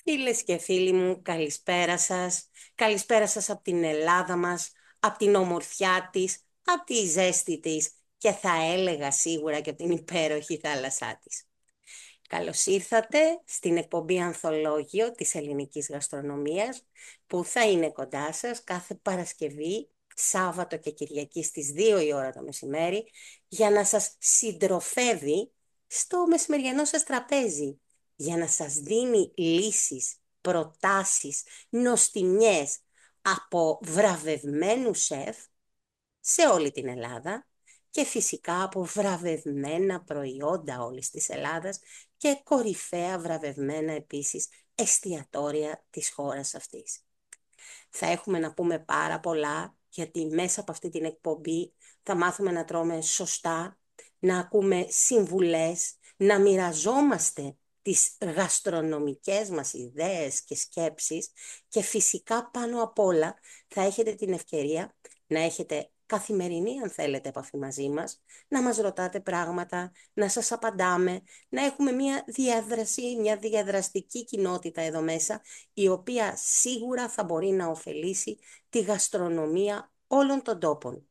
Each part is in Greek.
Φίλες και φίλοι μου, καλησπέρα σας. Καλησπέρα σας από την Ελλάδα μας, από την ομορφιά της, από τη ζέστη της και θα έλεγα σίγουρα και από την υπέροχη θάλασσά της. Καλώς ήρθατε στην εκπομπή Ανθολόγιο της ελληνικής γαστρονομίας που θα είναι κοντά σας κάθε Παρασκευή, Σάββατο και Κυριακή στις 2 η ώρα το μεσημέρι για να σας συντροφεύει στο μεσημεριανό σας τραπέζι, για να σας δίνει λύσεις, προτάσεις, νοστιμιές από βραβευμένους σεφ σε όλη την Ελλάδα και φυσικά από βραβευμένα προϊόντα όλης της Ελλάδας και κορυφαία βραβευμένα επίσης εστιατόρια της χώρας αυτής. Θα έχουμε να πούμε πάρα πολλά, γιατί μέσα από αυτή την εκπομπή θα μάθουμε να τρώμε σωστά, να ακούμε συμβουλές, να μοιραζόμαστε τις γαστρονομικές μας ιδέες και σκέψεις και φυσικά πάνω απ' όλα θα έχετε την ευκαιρία να έχετε καθημερινή, αν θέλετε, επαφή μαζί μας, να μας ρωτάτε πράγματα, να σας απαντάμε, να έχουμε μια διάδραση, μια διαδραστική κοινότητα εδώ μέσα, η οποία σίγουρα θα μπορεί να ωφελήσει τη γαστρονομία όλων των τόπων.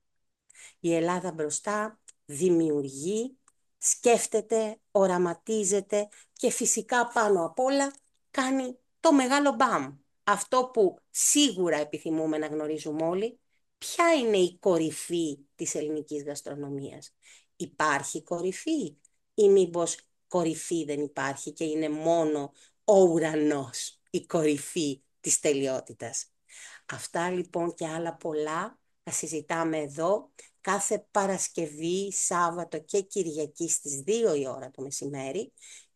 Η Ελλάδα μπροστά δημιουργεί, σκέφτεται, οραματίζεται και φυσικά πάνω απ' όλα κάνει το μεγάλο μπαμ. Αυτό που σίγουρα επιθυμούμε να γνωρίζουμε όλοι, ποια είναι η κορυφή της ελληνικής γαστρονομίας. Υπάρχει κορυφή ή μήπως κορυφή δεν υπάρχει και είναι μόνο ο ουρανός η κορυφή της τελειότητας. Αυτά λοιπόν και άλλα πολλά θα συζητάμε εδώ κάθε Παρασκευή, Σάββατο και Κυριακή στις 2 η ώρα το μεσημέρι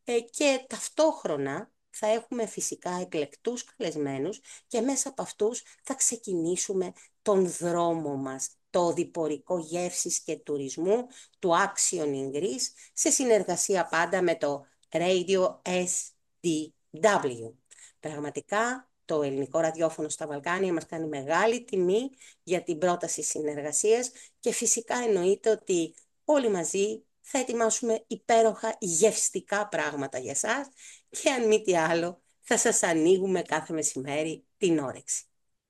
και ταυτόχρονα θα έχουμε φυσικά εκλεκτούς καλεσμένους και μέσα από αυτούς θα ξεκινήσουμε τον δρόμο μας, το οδηπορικό γεύσης και τουρισμού του Action in Greece σε συνεργασία πάντα με το Radio SDW. Πραγματικά το ελληνικό ραδιόφωνο στα Βαλκάνια μας κάνει μεγάλη τιμή για την πρόταση συνεργασίας και φυσικά εννοείται ότι όλοι μαζί θα ετοιμάσουμε υπέροχα γευστικά πράγματα για σας και αν μη τι άλλο θα σας ανοίγουμε κάθε μεσημέρι την όρεξη.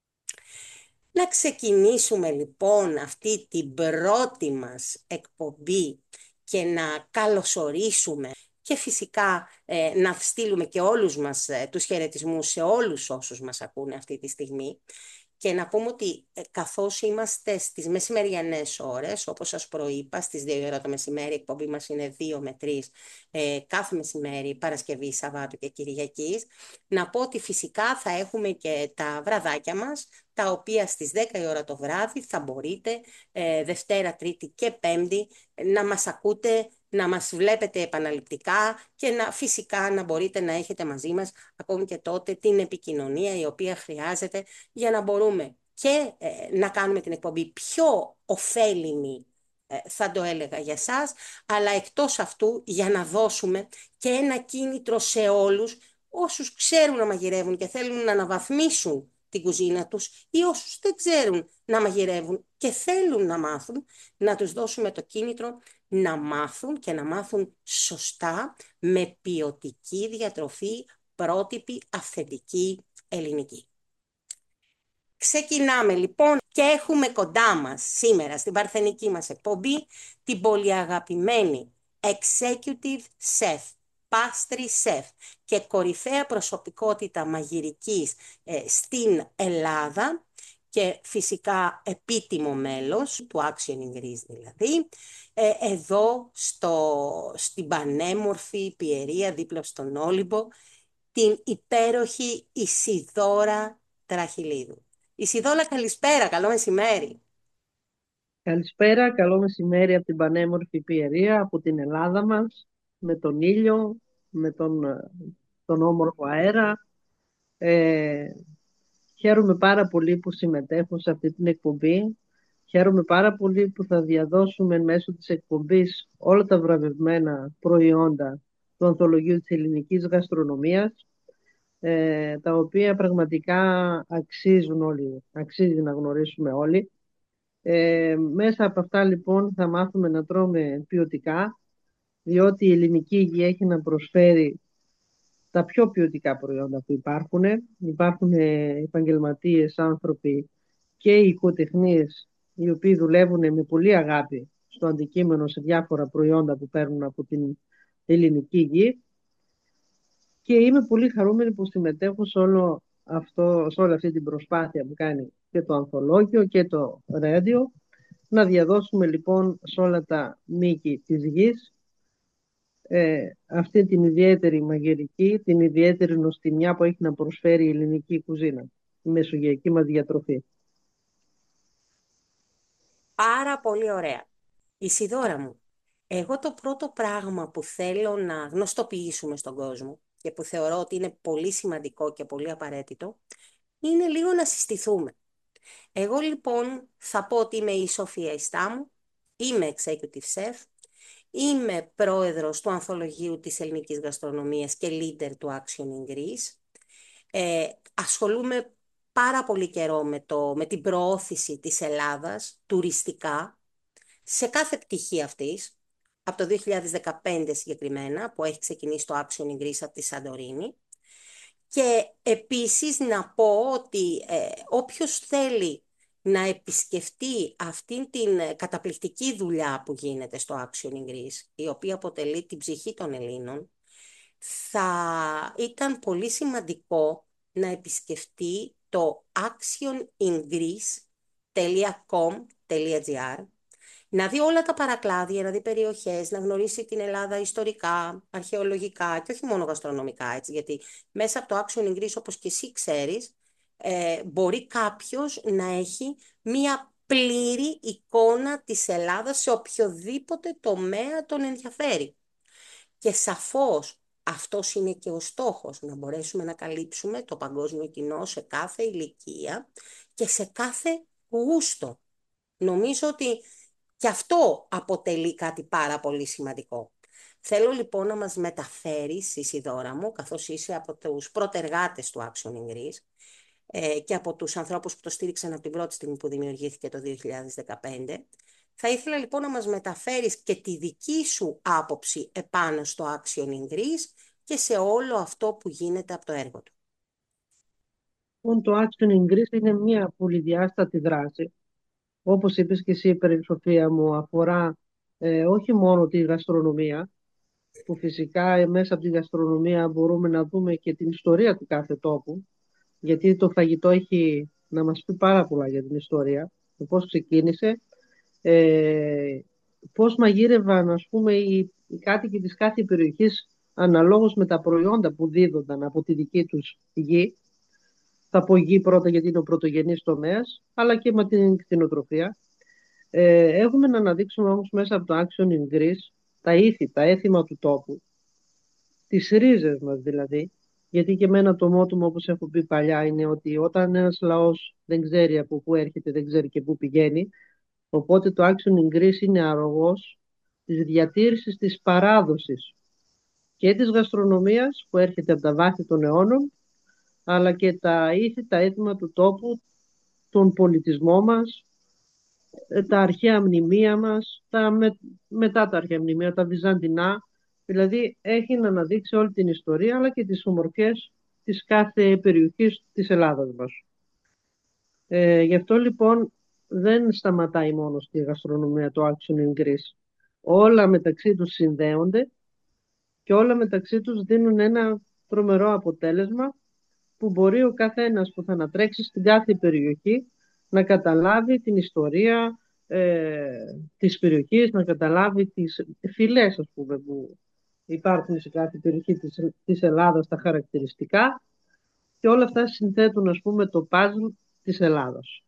Να ξεκινήσουμε λοιπόν αυτή την πρώτη μας εκπομπή και να καλωσορίσουμε και φυσικά να στείλουμε και όλους μας τους χαιρετισμούς σε όλους όσους μας ακούνε αυτή τη στιγμή και να πούμε ότι καθώς είμαστε στις μεσημεριανές ώρες, όπως σας προείπα, στις 2 ώρα το μεσημέρι, η εκπομπή μας είναι 2 με 3 κάθε μεσημέρι, Παρασκευή, Σαββάτου και Κυριακής, να πω ότι φυσικά θα έχουμε και τα βραδάκια μας, τα οποία στις 10 η ώρα το βράδυ θα μπορείτε Δευτέρα, Τρίτη και Πέμπτη να μας ακούτε, να μας βλέπετε επαναληπτικά και φυσικά να μπορείτε να έχετε μαζί μας ακόμη και τότε την επικοινωνία η οποία χρειάζεται για να μπορούμε και να κάνουμε την εκπομπή πιο ωφέλιμη, θα το έλεγα για σας, αλλά εκτός αυτού για να δώσουμε και ένα κίνητρο σε όλους όσους ξέρουν να μαγειρεύουν και θέλουν να αναβαθμίσουν την κουζίνα τους ή όσους δεν ξέρουν να μαγειρεύουν και θέλουν να μάθουν, να τους δώσουμε το κίνητρο να μάθουν και να μάθουν σωστά με ποιοτική διατροφή, πρότυπη, αυθεντική, ελληνική. Ξεκινάμε λοιπόν και έχουμε κοντά μας σήμερα στην παρθενική μας εκπομπή την πολυαγαπημένη Executive Chef, Pastry Chef και κορυφαία προσωπικότητα μαγειρικής στην Ελλάδα και φυσικά επίτιμο μέλος του Action in Greece δηλαδή, εδώ στην πανέμορφη Πιερία δίπλα στον Όλυμπο, την υπέροχη Ισιδώρα Τραχηλίδου. Ισιδώρα, καλησπέρα, καλό μεσημέρι. Καλησπέρα, καλό μεσημέρι από την πανέμορφη Πιερία, από την Ελλάδα μας, με τον ήλιο, με τον όμορφο αέρα. Χαίρομαι πάρα πολύ που συμμετέχω σε αυτή την εκπομπή. Χαίρομαι πάρα πολύ που θα διαδώσουμε μέσω της εκπομπής όλα τα βραβευμένα προϊόντα του Ανθολογίου της Ελληνικής Γαστρονομίας, τα οποία πραγματικά αξίζει να γνωρίσουμε όλοι. Μέσα από αυτά λοιπόν θα μάθουμε να τρώμε ποιοτικά, διότι η ελληνική υγεία έχει να προσφέρει τα πιο ποιοτικά προϊόντα που υπάρχουν. Υπάρχουν επαγγελματίες, άνθρωποι και οικοτεχνίες οι οποίοι δουλεύουν με πολύ αγάπη στο αντικείμενο σε διάφορα προϊόντα που παίρνουν από την ελληνική γη και είμαι πολύ χαρούμενη που συμμετέχω σε όλη αυτή την προσπάθεια που κάνει και το ανθολόγιο και το ρέντιο να διαδώσουμε λοιπόν σε όλα τα μήκη της γης αυτή την ιδιαίτερη μαγειρική, την ιδιαίτερη νοστιμιά που έχει να προσφέρει η ελληνική κουζίνα, η μεσογειακή μας διατροφή. Πάρα πολύ ωραία. Ισιδώρα μου, εγώ το πρώτο πράγμα που θέλω να γνωστοποιήσουμε στον κόσμο και που θεωρώ ότι είναι πολύ σημαντικό και πολύ απαραίτητο, είναι λίγο να συστηθούμε. Εγώ λοιπόν θα πω ότι είμαι η Σοφία Ιστάμου, είμαι executive chef, είμαι πρόεδρος του Ανθολογίου της Ελληνικής Γαστρονομίας και leader του Action in Greece. Ασχολούμαι πάρα πολύ καιρό με την προώθηση της Ελλάδας τουριστικά σε κάθε πτυχή αυτής, από το 2015 συγκεκριμένα, που έχει ξεκινήσει το Action in Greece από τη Σαντορίνη. Και επίσης να πω ότι όποιος θέλει να επισκεφτεί αυτήν την καταπληκτική δουλειά που γίνεται στο Action in Greece, η οποία αποτελεί την ψυχή των Ελλήνων, θα ήταν πολύ σημαντικό να επισκεφτεί το actioningreece.com.gr, να δει όλα τα παρακλάδια, να δει περιοχές, να γνωρίσει την Ελλάδα ιστορικά, αρχαιολογικά και όχι μόνο γαστρονομικά, έτσι, γιατί μέσα από το Action in Greece, όπως και εσύ ξέρεις, μπορεί κάποιος να έχει μία πλήρη εικόνα της Ελλάδας σε οποιοδήποτε τομέα τον ενδιαφέρει. Και σαφώς αυτός είναι και ο στόχος, να μπορέσουμε να καλύψουμε το παγκόσμιο κοινό σε κάθε ηλικία και σε κάθε γούστο. Νομίζω ότι και αυτό αποτελεί κάτι πάρα πολύ σημαντικό. Θέλω λοιπόν να μας μεταφέρεις, Ισιδώρα μου, καθώς είσαι από τους πρωτεργάτες του Action in Greece και από τους ανθρώπους που το στήριξαν από την πρώτη στιγμή που δημιουργήθηκε το 2015. Θα ήθελα λοιπόν να μας μεταφέρεις και τη δική σου άποψη επάνω στο Action in Greece και σε όλο αυτό που γίνεται από το έργο του. Λοιπόν, το Action in Greece είναι μια πολυδιάστατη δράση. Όπως είπες και εσύ, Σοφία μου, αφορά όχι μόνο τη γαστρονομία, που φυσικά μέσα από τη γαστρονομία μπορούμε να δούμε και την ιστορία του κάθε τόπου, γιατί το φαγητό έχει να μας πει πάρα πολλά για την ιστορία, το πώς ξεκίνησε, ε, πώς μαγείρευαν, ας πούμε, οι κάτοικοι της κάθε περιοχής αναλόγως με τα προϊόντα που δίδονταν από τη δική τους γη. Θα πω γη πρώτα γιατί είναι ο πρωτογενής τομέας, αλλά και με την κτηνοτροφία. Έχουμε να αναδείξουμε όμως μέσα από το Action in Greece τα ήθη, τα έθιμα του τόπου, τις ρίζες μας δηλαδή, γιατί και εμένα το μότο μου, όπως έχω πει παλιά, είναι ότι όταν ένας λαός δεν ξέρει από πού έρχεται, δεν ξέρει και πού πηγαίνει, οπότε το Action in Greece είναι αρρωγός της διατήρησης της παράδοσης και της γαστρονομίας που έρχεται από τα βάθη των αιώνων, αλλά και τα ήθη, τα έθιμα του τόπου, τον πολιτισμό μας, τα αρχαία μνημεία μας, μετά τα αρχαία μνημεία, τα βυζαντινά, δηλαδή έχει να αναδείξει όλη την ιστορία αλλά και τις ομορφιές της κάθε περιοχής της Ελλάδας μας. Γι' αυτό λοιπόν δεν σταματάει μόνο στη γαστρονομία το Action in Greece. Όλα μεταξύ τους συνδέονται και όλα μεταξύ τους δίνουν ένα τρομερό αποτέλεσμα που μπορεί ο καθένας που θα ανατρέξει στην κάθε περιοχή να καταλάβει την ιστορία της περιοχής, να καταλάβει τις φυλές, ας πούμε, που υπάρχουν σε κάθε περιοχή της Ελλάδας, τα χαρακτηριστικά, και όλα αυτά συνθέτουν, ας πούμε, το παζλ της Ελλάδας.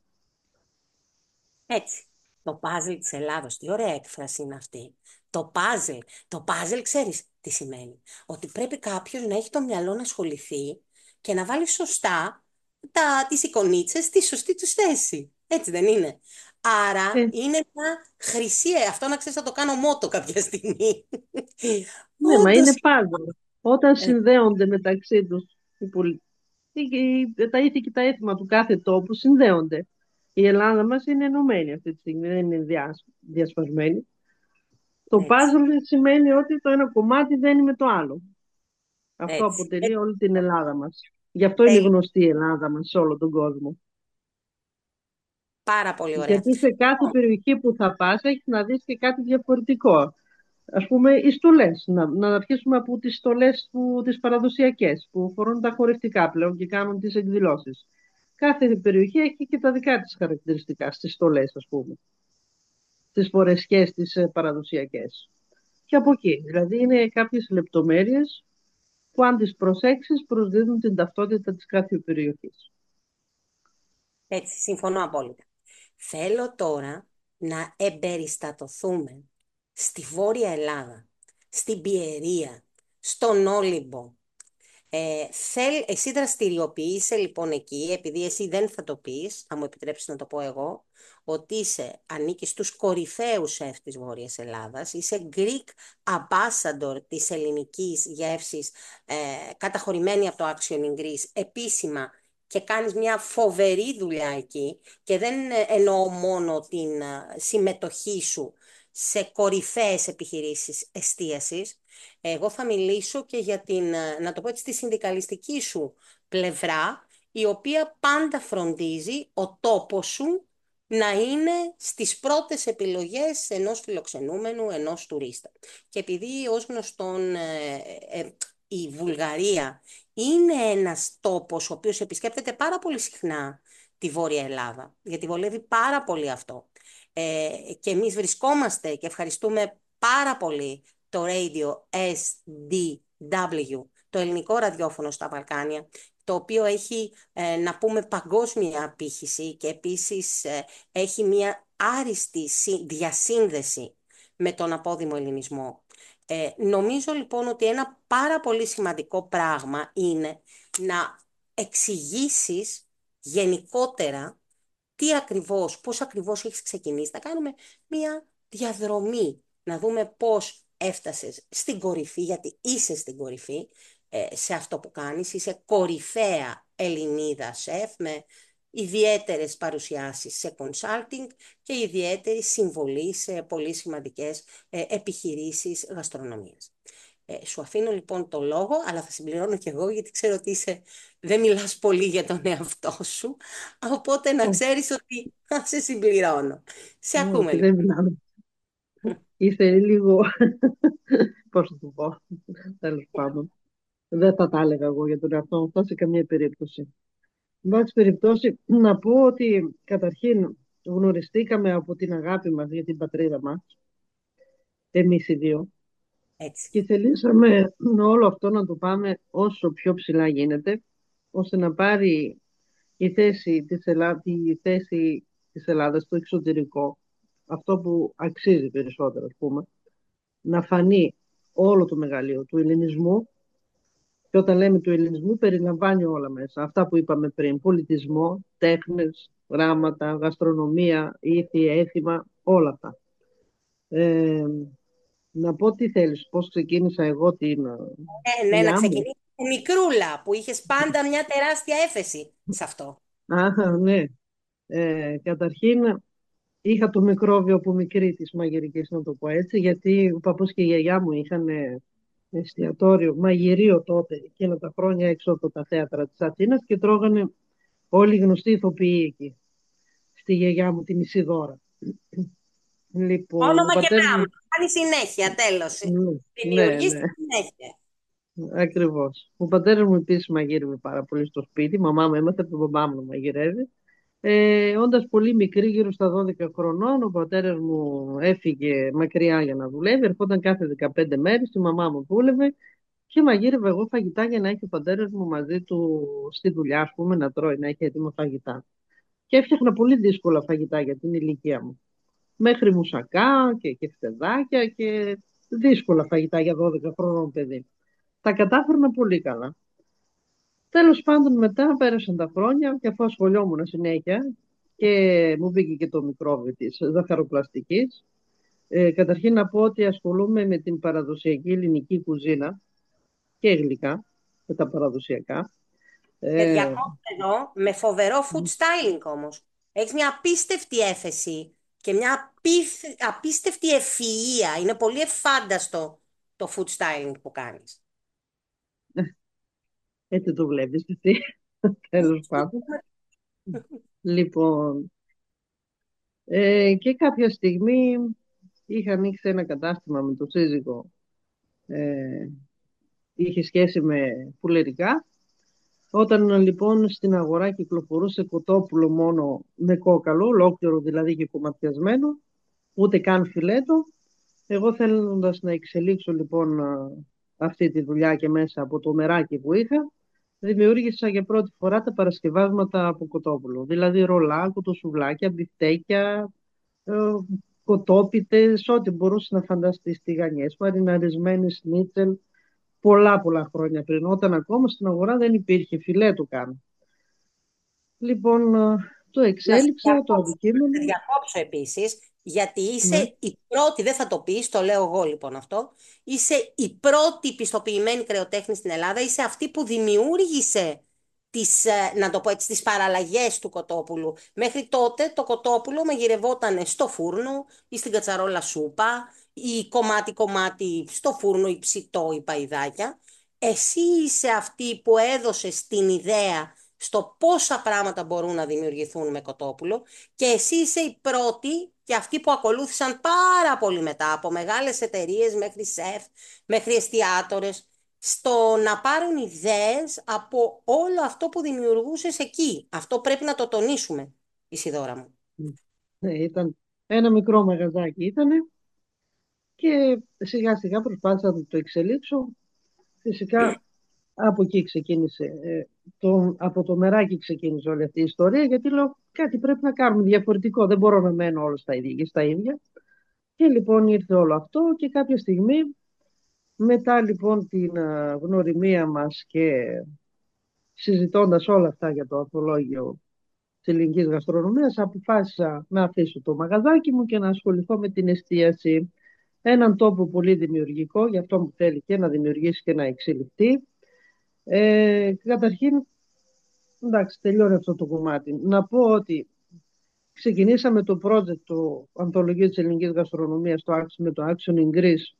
Έτσι. Το πάζλ της Ελλάδος. Τι ωραία έκφραση είναι αυτή. Το πάζλ. Το πάζλ ξέρεις τι σημαίνει. Ότι πρέπει κάποιος να έχει το μυαλό να ασχοληθεί και να βάλει σωστά τις εικονίτσες στη σωστή τους θέση. Έτσι δεν είναι? Άρα Ε, είναι μια χρυσή, αυτό να ξέρεις θα το κάνω μότο κάποια στιγμή. ναι, μα Όντως. είναι παζλ. Όταν Ε, συνδέονται μεταξύ τους τα ήθη και τα έθιμα του κάθε τόπου συνδέονται. Η Ελλάδα μας είναι ενωμένη αυτή τη στιγμή, δεν είναι διασπασμένη. Το έτσι. puzzle σημαίνει ότι το ένα κομμάτι δεν είναι με το άλλο. Αυτό Έτσι. αποτελεί όλη την Ελλάδα μας. Γι' αυτό είναι Τέλει. γνωστή η Ελλάδα μας σε όλο τον κόσμο. Πάρα πολύ ωραία. Γιατί σε κάθε περιοχή που θα πας έχεις να δεις και κάτι διαφορετικό. Ας πούμε, οι στολές. Να αρχίσουμε από τις στολές τις παραδοσιακές, που φορούν τα χορευτικά πλέον και κάνουν τις εκδηλώσεις. Κάθε περιοχή έχει και τα δικά της χαρακτηριστικά στις στολές, ας πούμε. Τις φορεσιές, τις παραδοσιακές. Και από εκεί. Δηλαδή, είναι κάποιες λεπτομέρειες που αν τις προσέξεις προσδίδουν την ταυτότητα της κάθε περιοχής. Έτσι, συμφωνώ απόλυτα. Θέλω τώρα να εμπεριστατωθούμε στη Βόρεια Ελλάδα, στην Πιερία, στον Όλυμπο. Εσύ δραστηριοποιείσαι λοιπόν εκεί, επειδή εσύ δεν θα το πεις, θα μου επιτρέψεις να το πω εγώ, ότι ανήκεις στους κορυφαίους σεφ της Βόρειας Ελλάδας, είσαι Greek Ambassador της ελληνικής γεύσης, καταχωρημένη από το Action in Greece, επίσημα, και κάνεις μια φοβερή δουλειά εκεί και δεν εννοώ μόνο την συμμετοχή σου σε κορυφαίες επιχειρήσεις εστίασης. Εγώ θα μιλήσω και για την, να το πω έτσι, τη συνδικαλιστική σου πλευρά, η οποία πάντα φροντίζει ο τόπος σου να είναι στις πρώτες επιλογές ενός φιλοξενούμενου, ενός τουρίστα. Και επειδή ως γνωστόν η Βουλγαρία είναι ένας τόπος ο οποίος επισκέπτεται πάρα πολύ συχνά τη Βόρεια Ελλάδα, γιατί βολεύει πάρα πολύ αυτό. Και εμείς βρισκόμαστε και ευχαριστούμε πάρα πολύ το Radio SDW, το ελληνικό ραδιόφωνο στα Βαλκάνια, το οποίο έχει, να πούμε, παγκόσμια απήχηση και επίσης έχει μια άριστη διασύνδεση με τον απόδημο ελληνισμό. Νομίζω λοιπόν ότι ένα πάρα πολύ σημαντικό πράγμα είναι να εξηγήσεις γενικότερα τι ακριβώς, πώς ακριβώς έχεις ξεκινήσει. Να κάνουμε μια διαδρομή, να δούμε πώς έφτασες στην κορυφή, γιατί είσαι στην κορυφή σε αυτό που κάνεις. Είσαι κορυφαία Ελληνίδα σεφ με ιδιαίτερες παρουσιάσεις σε consulting και ιδιαίτερη συμβολή σε πολύ σημαντικές επιχειρήσεις γαστρονομίας. Σου αφήνω λοιπόν το λόγο, αλλά θα συμπληρώνω και εγώ, γιατί ξέρω ότι δεν μιλάς πολύ για τον εαυτό σου, οπότε να ξέρεις ότι θα σε συμπληρώνω. Σε ακούμε Όχι, λοιπόν. δεν μιλάμε. Είσαι λίγο, πώς θα το πω, τέλος πάντων. Δεν θα τα έλεγα εγώ για τον εαυτό μου αυτό σε καμία περίπτωση. Εν πάση περιπτώσει, να πω ότι καταρχήν γνωριστήκαμε από την αγάπη μας για την πατρίδα μας, εμείς οι δύο, Έτσι. και θελήσαμε όλο αυτό να το πάμε όσο πιο ψηλά γίνεται, ώστε να πάρει τη θέση της Ελλάδας στο εξωτερικό, αυτό που αξίζει περισσότερο, ας πούμε, να φανεί όλο το μεγαλείο του ελληνισμού. Και όταν λέμε του ελληνισμού, περιλαμβάνει όλα μέσα. Αυτά που είπαμε πριν, πολιτισμό, τέχνες, γράμματα, γαστρονομία, ήθη, έθιμα, όλα αυτά. Ε, να πω τι θέλεις, πώς ξεκίνησα εγώ την Ναι, να δουλειά μου. ξεκινήσω με μικρούλα, που είχες πάντα μια τεράστια έφεση σε αυτό. Αχα, ναι. Καταρχήν, είχα το μικρόβιο από μικρή της μαγειρικής, να το πω έτσι, γιατί ο παππούς και η γιαγιά μου είχαν εστιατόριο, μαγειρίο τότε, εκείνα τα χρόνια έξω από τα θέατρα της Αθήνας, και τρώγανε όλοι οι γνωστοί ηθοποιοί εκεί, στη γιαγιά μου την Ισιδώρα. Λοιπόν, ο Όνομα και πατέρας γράμμα. μου, Κάνει συνέχεια, τέλος. ναι, Δημιουργείς ναι, τη συνέχεια. ακριβώς. Ο πατέρας μου επίσης μαγείρευε πάρα πολύ στο σπίτι, η μαμά μου έμαθε από τον μπαμπά μου να μαγειρεύει. Όντας πολύ μικρή, γύρω στα 12 χρονών, ο πατέρας μου έφυγε μακριά για να δουλεύει. Ερχόταν κάθε 15 μέρες, τη μαμά μου δούλευε και μαγείρευε εγώ φαγητά για να έχει ο πατέρας μου μαζί του στη δουλειά, ας πούμε, να τρώει, να έχει έτοιμα φαγητά. Και έφτιαχνα πολύ δύσκολα φαγητά για την ηλικία μου. Μέχρι μουσακά και φτεδάκια και δύσκολα φαγητά για 12 χρονών παιδί. Τα κατάφερνα πολύ καλά. Τέλος πάντων, μετά πέρασαν τα χρόνια και αφού ασχολιόμουν συνέχεια και μου μπήκε και το μικρόβιο της ζαχαροπλαστικής. Καταρχήν να πω ότι ασχολούμαι με την παραδοσιακή ελληνική κουζίνα και γλυκά, με τα παραδοσιακά. Σε Ε, διακόπτω εδώ με φοβερό food styling όμως. Έχεις μια απίστευτη έφεση και μια απίστευτη ευφυΐα. Είναι πολύ εφάνταστο το food styling που κάνεις. Έτσι το βλέπεις εσύ, τέλος πάντων. Λοιπόν, και κάποια στιγμή είχα ανοίξει ένα κατάστημα με το σύζυγο, ε, είχε σχέση με πουλερικά. Όταν λοιπόν στην αγορά κυκλοφορούσε κοτόπουλο μόνο με κόκαλο, ολόκληρο δηλαδή και κομματιασμένο, ούτε καν φιλέτο, εγώ θέλοντας να εξελίξω λοιπόν αυτή τη δουλειά και μέσα από το μεράκι που είχα, δημιούργησα για πρώτη φορά τα παρασκευάσματα από κοτόπουλο. Δηλαδή ρολά, κοτοσουβλάκια, μπιφτέκια, ε, κοτόπιτες, ό,τι μπορούσε να φανταστείς, τηγανιές, μαριναρισμένες σνίτσελ, πολλά πολλά χρόνια πριν, όταν ακόμα στην αγορά δεν υπήρχε φιλέτο καν. Λοιπόν, το Να σε εξέλιξα το διακόψω, αντικείμενο. να σε διακόψω επίσης, γιατί Ναι. είσαι η πρώτη, δεν θα το πεις, το λέω εγώ λοιπόν αυτό, είσαι η πρώτη πιστοποιημένη κρεοτέχνη στην Ελλάδα, είσαι αυτή που δημιούργησε τις, να το πω έτσι, τις παραλλαγές του κοτόπουλου. Μέχρι τότε το κοτόπουλο μαγειρευόταν στο φούρνο ή στην κατσαρόλα σούπα ή κομμάτι-κομμάτι στο φούρνο ή ψητό ή παϊδάκια. Εσύ είσαι αυτή που έδωσε την ιδέα στο πόσα πράγματα μπορούν να δημιουργηθούν με κοτόπουλο και εσύ είσαι η πρώτη και αυτοί που ακολούθησαν πάρα πολύ μετά από μεγάλες εταιρείες μέχρι σεφ, μέχρι εστιατόρες στο να πάρουν ιδέες από όλο αυτό που δημιουργούσες εκεί. Αυτό πρέπει να το τονίσουμε, Ισιδώρα μου. Ναι, ήταν ένα μικρό μαγαζάκι ήτανε και σιγά σιγά προσπάθησα να το εξελίξω. Φυσικά από εκεί ξεκίνησε, από το μεράκι ξεκίνησε όλη αυτή η ιστορία, γιατί λέω κάτι πρέπει να κάνουμε διαφορετικό, δεν μπορώ να μένω όλα στα ίδια και στα ίδια. Και λοιπόν ήρθε όλο αυτό και κάποια στιγμή μετά λοιπόν την γνωριμία μας και συζητώντας όλα αυτά για το ανθολόγιο της ελληνικής γαστρονομίας, αποφάσισα να αφήσω το μαγαζάκι μου και να ασχοληθώ με την εστίαση. Έναν τόπο πολύ δημιουργικό, για αυτό που θέλει και να δημιουργήσει και να εξελιχθεί. Καταρχήν, εντάξει, τελειώνει αυτό το κομμάτι. Να πω ότι ξεκινήσαμε το project του Ανθολογίου της Ελληνικής Γαστρονομίας με το Action in Greece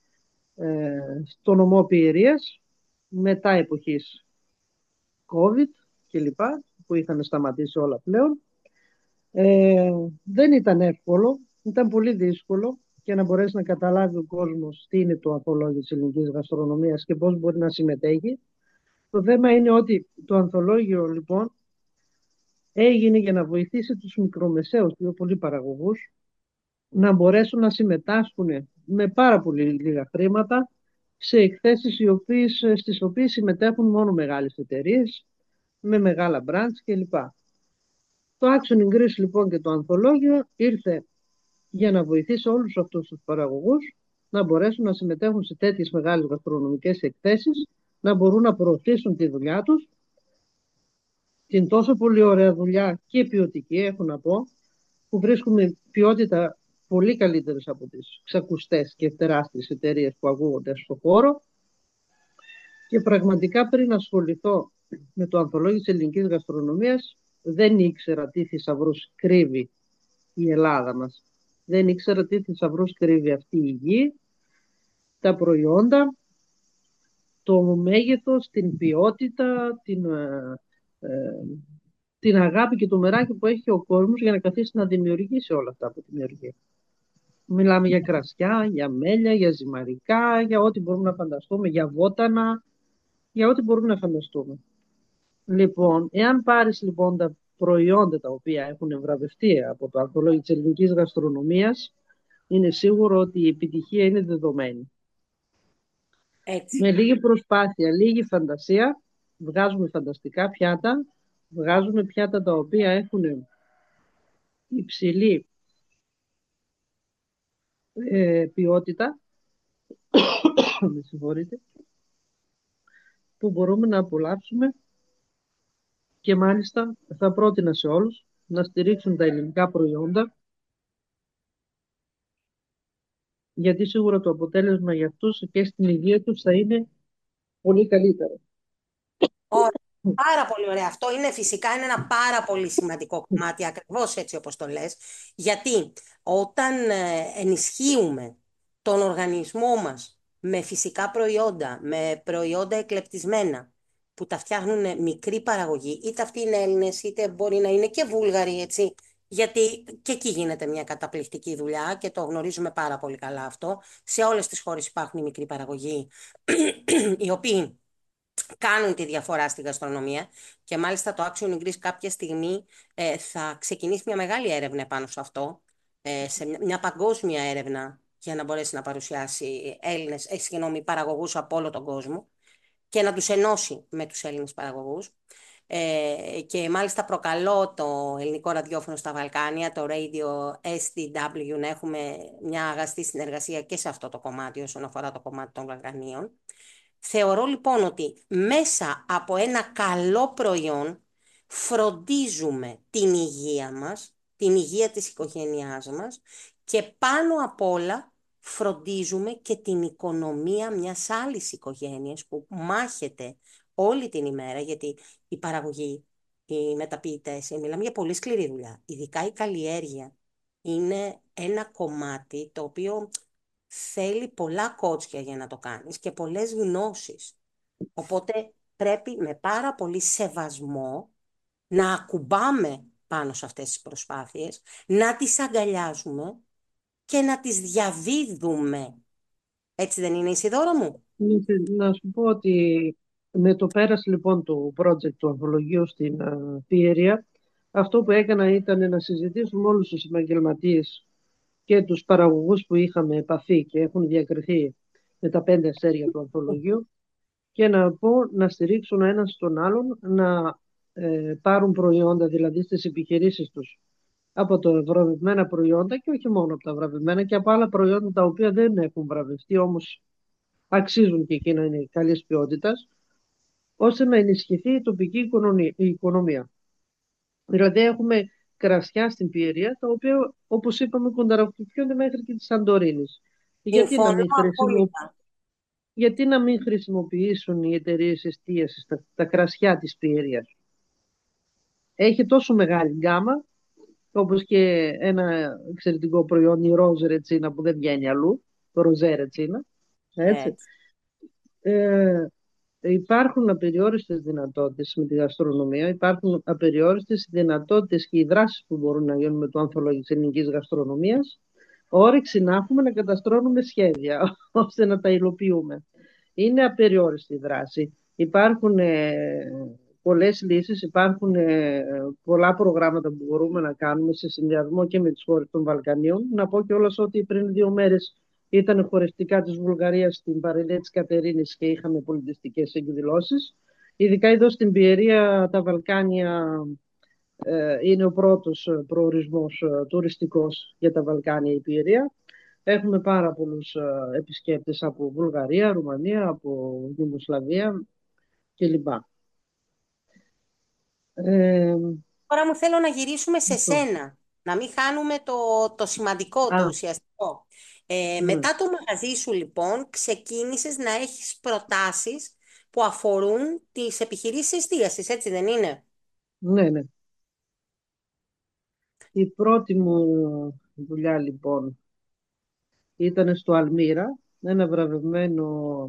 στο νομό Πιερίας, μετά εποχής COVID και λοιπά, που είχαν σταματήσει όλα πλέον. Δεν ήταν εύκολο, ήταν πολύ δύσκολο και να μπορέσει να καταλάβει ο κόσμος τι είναι το ανθολόγιο της ελληνικής γαστρονομίας και πώς μπορεί να συμμετέχει. Το θέμα είναι ότι το ανθολόγιο λοιπόν έγινε για να βοηθήσει τους μικρομεσαίους, πιο πολλοί παραγωγούς, να μπορέσουν να συμμετάσχουν με πάρα πολύ λίγα χρήματα σε εκθέσεις στις οποίες συμμετέχουν μόνο μεγάλες εταιρείες, με μεγάλα brands κλπ. Το Action in Greece λοιπόν και το ανθολόγιο ήρθε για να βοηθήσει όλους αυτούς τους παραγωγούς να μπορέσουν να συμμετέχουν σε τέτοιες μεγάλες γαστρονομικές εκθέσεις, να μπορούν να προωθήσουν τη δουλειά τους, την τόσο πολύ ωραία δουλειά και ποιοτική, έχω να πω, που βρίσκουμε ποιότητα πολύ καλύτερες από τις ξακουστές και τεράστιες εταιρείες που ακούγονται στο χώρο. Και πραγματικά πριν ασχοληθώ με το ανθολόγιο της ελληνικής γαστρονομίας, δεν ήξερα τι θησαυρούς κρύβει η Ελλάδα μας. Δεν ήξερα τι θησαυρούς κρύβει αυτή η γη, τα προϊόντα, το μέγεθος, την ποιότητα, την αγάπη και το μεράκι που έχει ο κόσμος για να καθίσει να δημιουργήσει όλα αυτά που δημιουργεί. Μιλάμε για κρασιά, για μέλια, για ζυμαρικά, για ό,τι μπορούμε να φανταστούμε, για βότανα, για ό,τι μπορούμε να φανταστούμε. Λοιπόν, εάν πάρεις λοιπόν τα προϊόντα τα οποία έχουν βραβευτεί από το ανθολόγιο της ελληνικής γαστρονομίας, είναι σίγουρο ότι η επιτυχία είναι δεδομένη. Έτσι. Με λίγη προσπάθεια, λίγη φαντασία, βγάζουμε φανταστικά πιάτα, βγάζουμε πιάτα τα οποία έχουν υψηλή ποιότητα, με συγχωρείτε, που μπορούμε να απολαύσουμε και μάλιστα θα πρότεινα σε όλους να στηρίξουν τα ελληνικά προϊόντα, γιατί σίγουρα το αποτέλεσμα για αυτούς και στην υγεία τους θα είναι πολύ καλύτερο. Ωραία. Πάρα πολύ ωραία. Αυτό είναι φυσικά είναι ένα πάρα πολύ σημαντικό κομμάτι, ακριβώς έτσι όπως το λες, γιατί όταν ενισχύουμε τον οργανισμό μας με φυσικά προϊόντα, με προϊόντα εκλεπτισμένα που τα φτιάχνουν μικρή παραγωγή, είτε αυτοί είναι Έλληνες, είτε μπορεί να είναι και Βούλγαροι, έτσι, γιατί και εκεί γίνεται μια καταπληκτική δουλειά και το γνωρίζουμε πάρα πολύ καλά αυτό. Σε όλες τις χώρες υπάρχουν οι μικροί παραγωγοί, οι οποίοι κάνουν τη διαφορά στη γαστρονομία και μάλιστα το Action Greece κάποια στιγμή θα ξεκινήσει μια μεγάλη έρευνα πάνω σε αυτό, σε μια παγκόσμια έρευνα για να μπορέσει να παρουσιάσει Έλληνες, συγγνώμη, παραγωγούς από όλο τον κόσμο και να τους ενώσει με τους Έλληνες παραγωγούς. Και μάλιστα προκαλώ το ελληνικό ραδιόφωνο στα Βαλκάνια, το Radio SDW, να έχουμε μια αγαστή συνεργασία και σε αυτό το κομμάτι όσον αφορά το κομμάτι των Βαλκανίων. Θεωρώ λοιπόν ότι μέσα από ένα καλό προϊόν φροντίζουμε την υγεία μας, την υγεία της οικογένειάς μας και πάνω απ' όλα φροντίζουμε και την οικονομία μιας άλλης οικογένειας που μάχεται όλη την ημέρα, γιατί η παραγωγή, οι μεταποιητές, μιλάμε για πολύ σκληρή δουλειά, ειδικά η καλλιέργεια είναι ένα κομμάτι το οποίο θέλει πολλά κότσια για να το κάνεις και πολλές γνώσεις. Οπότε πρέπει με πάρα πολύ σεβασμό να ακουμπάμε πάνω σε αυτές τις προσπάθειες, να τις αγκαλιάζουμε και να τις διαδίδουμε. Έτσι δεν είναι, Ισιδώρο μου? Να σου πω ότι με το πέρας λοιπόν του project του ανθολογίου στην Πιέρια, αυτό που έκανα ήταν να συζητήσουμε όλους τους επαγγελματίες και τους παραγωγούς που είχαμε επαφή και έχουν διακριθεί με τα 5 αστέρια του ανθολογίου και να πω να στηρίξουν ένας τον άλλον να πάρουν προϊόντα, δηλαδή στις επιχειρήσεις τους, από τα βραβευμένα προϊόντα και όχι μόνο από τα βραβευμένα και από άλλα προϊόντα τα οποία δεν έχουν βραβευτεί, όμως αξίζουν και εκείνα είναι καλής ποιότητας, ώστε να ενισχυθεί η τοπική οικονομία. Δηλαδή έχουμε κρασιά στην Πιερία, τα οποία όπως είπαμε κονταρακτουφιώνται μέχρι και τη Σαντορίνης. Γιατί να Συμφωνώ μην, απόλυτα. γιατί να μην χρησιμοποιήσουν οι εταιρείες εστίασης τα κρασιά της Πιερίας. Έχει τόσο μεγάλη γκάμα, όπως και ένα εξαιρετικό προϊόν, η ροζ ρετσίνα που δεν βγαίνει αλλού, το ροζέ ρετσίνα, έτσι. Έτσι. Ε, Υπάρχουν απεριόριστες δυνατότητες με τη γαστρονομία, υπάρχουν απεριόριστες δυνατότητες και οι δράσεις που μπορούν να γίνουν με το ανθολόγιο της ελληνικής γαστρονομίας. Όρεξη να έχουμε να καταστρώνουμε σχέδια, ώστε να τα υλοποιούμε. Είναι απεριόριστη η δράση. Υπάρχουν πολλές λύσεις, υπάρχουν πολλά προγράμματα που μπορούμε να κάνουμε σε συνδυασμό και με τις χώρες των Βαλκανίων. Να πω κιόλας ότι πριν 2 μέρες ήταν χωριστικά της Βουλγαρίας στην παραλία της Κατερίνης και είχαμε πολιτιστικές εκδηλώσεις. Ειδικά εδώ στην Πιερία τα Βαλκάνια είναι ο πρώτος προορισμός τουριστικός για τα Βαλκάνια η Πιερία. Έχουμε πάρα πολλούς επισκέπτες από Βουλγαρία, Ρουμανία, από Ιουγκοσλαβία κλπ. Ε, Τώρα μου θέλω να γυρίσουμε σε αυτό. σένα, να μην χάνουμε το σημαντικό, το Α, ουσιαστικό. ναι, Μετά το μαγαζί σου λοιπόν ξεκίνησες να έχεις προτάσεις που αφορούν τις επιχειρήσεις εστίασης, έτσι δεν είναι? ναι, ναι. Η πρώτη μου δουλειά λοιπόν ήταν στο Αλμύρα, ένα βραβευμένο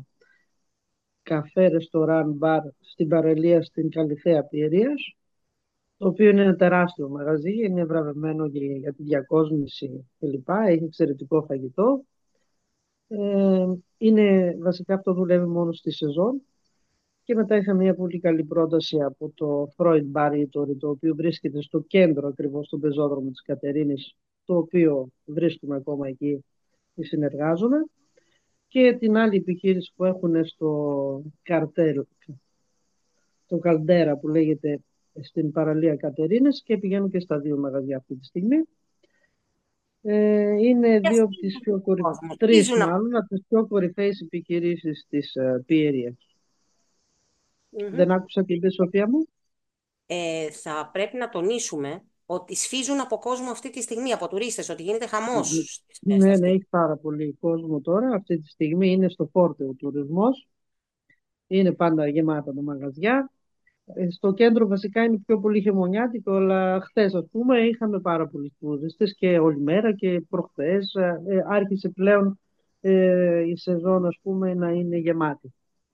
καφέ, ρεστοράν, μπαρ στην παραλία στην Καλυθέα Πιερίας, το οποίο είναι ένα τεράστιο μαγαζί, είναι βραβευμένο για τη διακόσμηση κλπ. Έχει εξαιρετικό φαγητό. Είναι βασικά αυτό δουλεύει μόνο στη σεζόν. Και μετά είχα μια πολύ καλή πρόταση από το Freud Bar, το οποίο βρίσκεται στο κέντρο ακριβώς του πεζόδρομου της Κατερίνης, το οποίο βρίσκουμε ακόμα εκεί και συνεργάζομαι. Και την άλλη επιχείρηση που έχουν στο καρτέλ, το Καλντέρα που λέγεται στην παραλία Κατερίνης και πηγαίνουν και στα 2 μαγαζιά αυτή τη στιγμή. Είναι Και δύο αυτοί από τις είναι πιο στον κόσμο. τρεις Αρχίζουν μάλλον, από τις πιο κορυφαίες επιχειρήσεις της Πιερίας. Μμμ. Δεν άκουσα την είπε, Σοφία μου. Θα πρέπει να τονίσουμε ότι σφίζουν από κόσμο αυτή τη στιγμή, από τουρίστες, ότι γίνεται χαμός στις μέρες Ναι, ναι, αυτή. έχει πάρα πολύ κόσμο τώρα. Αυτή τη στιγμή είναι στο φόρτε ο τουρισμός. Είναι πάντα γεμάτα τα μαγαζιά. Στο κέντρο βασικά είναι πιο πολύ χειμωνιάτικο, αλλά χθες ας πούμε είχαμε πάρα πολλούς τουρίστες και όλη μέρα και προχθές άρχισε πλέον η σεζόν ας πούμε να είναι γεμάτη.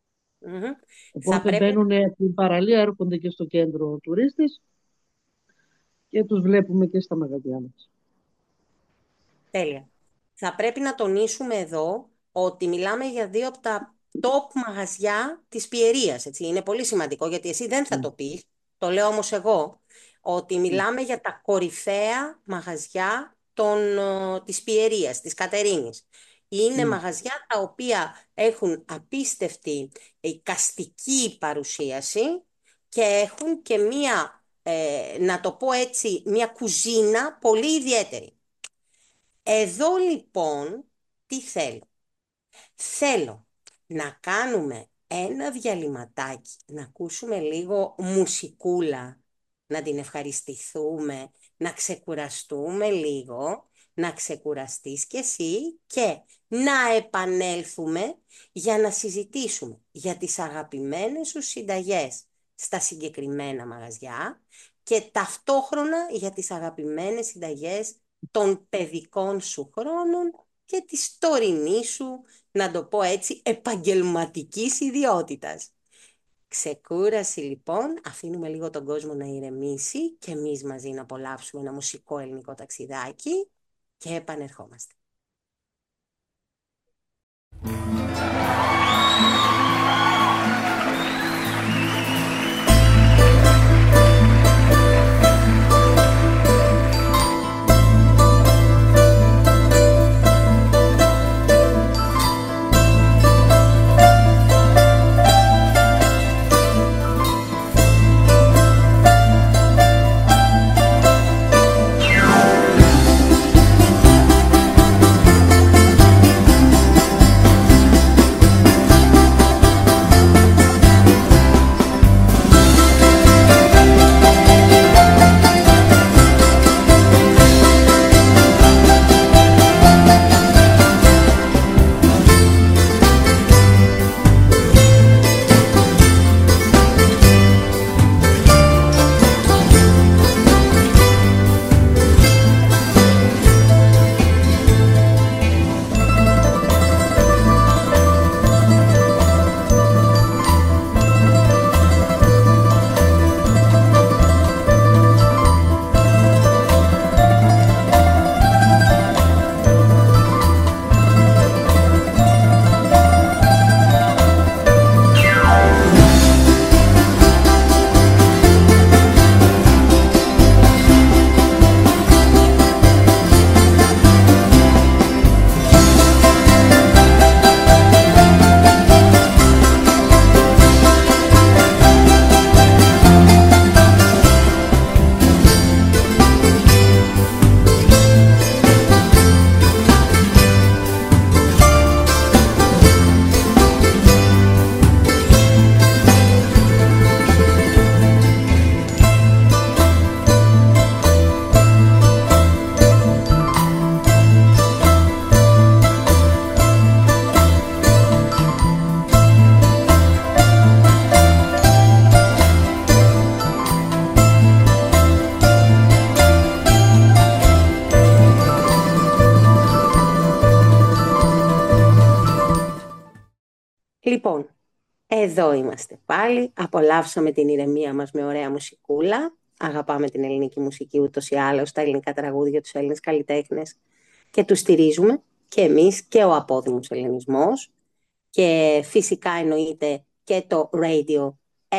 Μμμ. Θα Οπότε πρέπει. μπαίνουν από την παραλία, έρχονται και στο κέντρο τουρίστες και τους βλέπουμε και στα μαγαζιά μας. Τέλεια. Θα πρέπει να τονίσουμε εδώ ότι μιλάμε για δύο από τα top μαγαζιά της Πιερίας, έτσι. Είναι πολύ σημαντικό γιατί εσύ δεν θα Ναι, το πεις, το λέω όμως εγώ, ότι ναι, μιλάμε για τα κορυφαία μαγαζιά της Πιερίας, της Κατερίνης. Είναι ναι. μαγαζιά τα οποία έχουν απίστευτη εικαστική παρουσίαση και έχουν και μία, να το πω έτσι, μία κουζίνα πολύ ιδιαίτερη. Εδώ λοιπόν τι θέλω. Θέλω να κάνουμε ένα διαλυματάκι, να ακούσουμε λίγο μουσικούλα, να την ευχαριστηθούμε, να ξεκουραστούμε λίγο, να ξεκουραστείς κι εσύ και να επανέλθουμε για να συζητήσουμε για τις αγαπημένες σου συνταγές στα συγκεκριμένα μαγαζιά και ταυτόχρονα για τις αγαπημένες συνταγές των παιδικών σου χρόνων και της τωρινής σου, να το πω έτσι, επαγγελματικής ιδιότητας. Ξεκούραση λοιπόν, αφήνουμε λίγο τον κόσμο να ηρεμήσει και εμείς μαζί να απολαύσουμε ένα μουσικό ελληνικό ταξιδάκι και επανερχόμαστε. Λοιπόν, εδώ είμαστε πάλι. Απολαύσαμε την ηρεμία μας με ωραία μουσικούλα. Αγαπάμε την ελληνική μουσική ούτως ή άλλως, τα ελληνικά τραγούδια, τους Έλληνες καλλιτέχνες και τους στηρίζουμε και εμείς και ο απόδημος ελληνισμός και φυσικά εννοείται και το Radio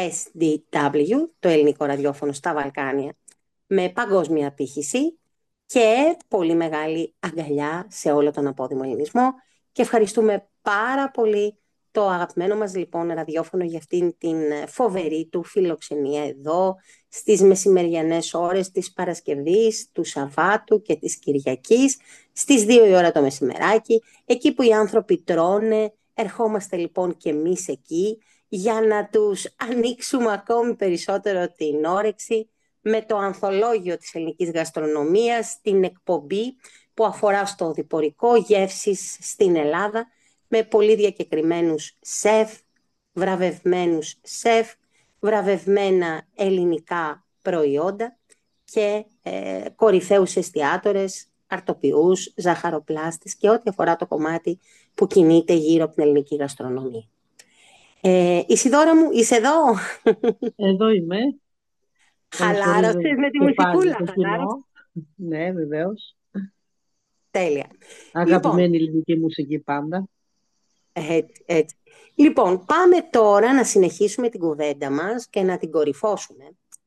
SDW, το ελληνικό ραδιόφωνο στα Βαλκάνια, με παγκόσμια απήχηση και πολύ μεγάλη αγκαλιά σε όλο τον απόδημο ελληνισμό και ευχαριστούμε πάρα πολύ το αγαπημένο μας λοιπόν ραδιόφωνο για αυτήν την φοβερή του φιλοξενία εδώ στις μεσημεριανές ώρες της Παρασκευής, του Σαββάτου και της Κυριακής στις 2 η ώρα το μεσημεράκι, εκεί που οι άνθρωποι τρώνε. Ερχόμαστε λοιπόν και εμείς εκεί για να τους ανοίξουμε ακόμη περισσότερο την όρεξη με το ανθολόγιο της ελληνικής γαστρονομίας, την εκπομπή που αφορά στο διπορικό γεύσεις στην Ελλάδα, με πολύ διακεκριμένους σεφ, βραβευμένους σεφ, βραβευμένα ελληνικά προϊόντα και κορυφαίους εστιατόρες, αρτοποιούς, ζαχαροπλάστες και ό,τι αφορά το κομμάτι που κινείται γύρω από την ελληνική γαστρονομία. Ισιδώρα μου, είσαι εδώ. Εδώ είμαι. Καλωσορίζω Χαλάρωσες με τη και πάλι μουσικούλα, το χαλάρωσες. κοινό. Ναι, βεβαίως. Τέλεια. Λοιπόν, Αγαπημένη ελληνική μουσική πάντα. έτσι, έτσι. Λοιπόν, πάμε τώρα να συνεχίσουμε την κουβέντα μας και να την κορυφώσουμε.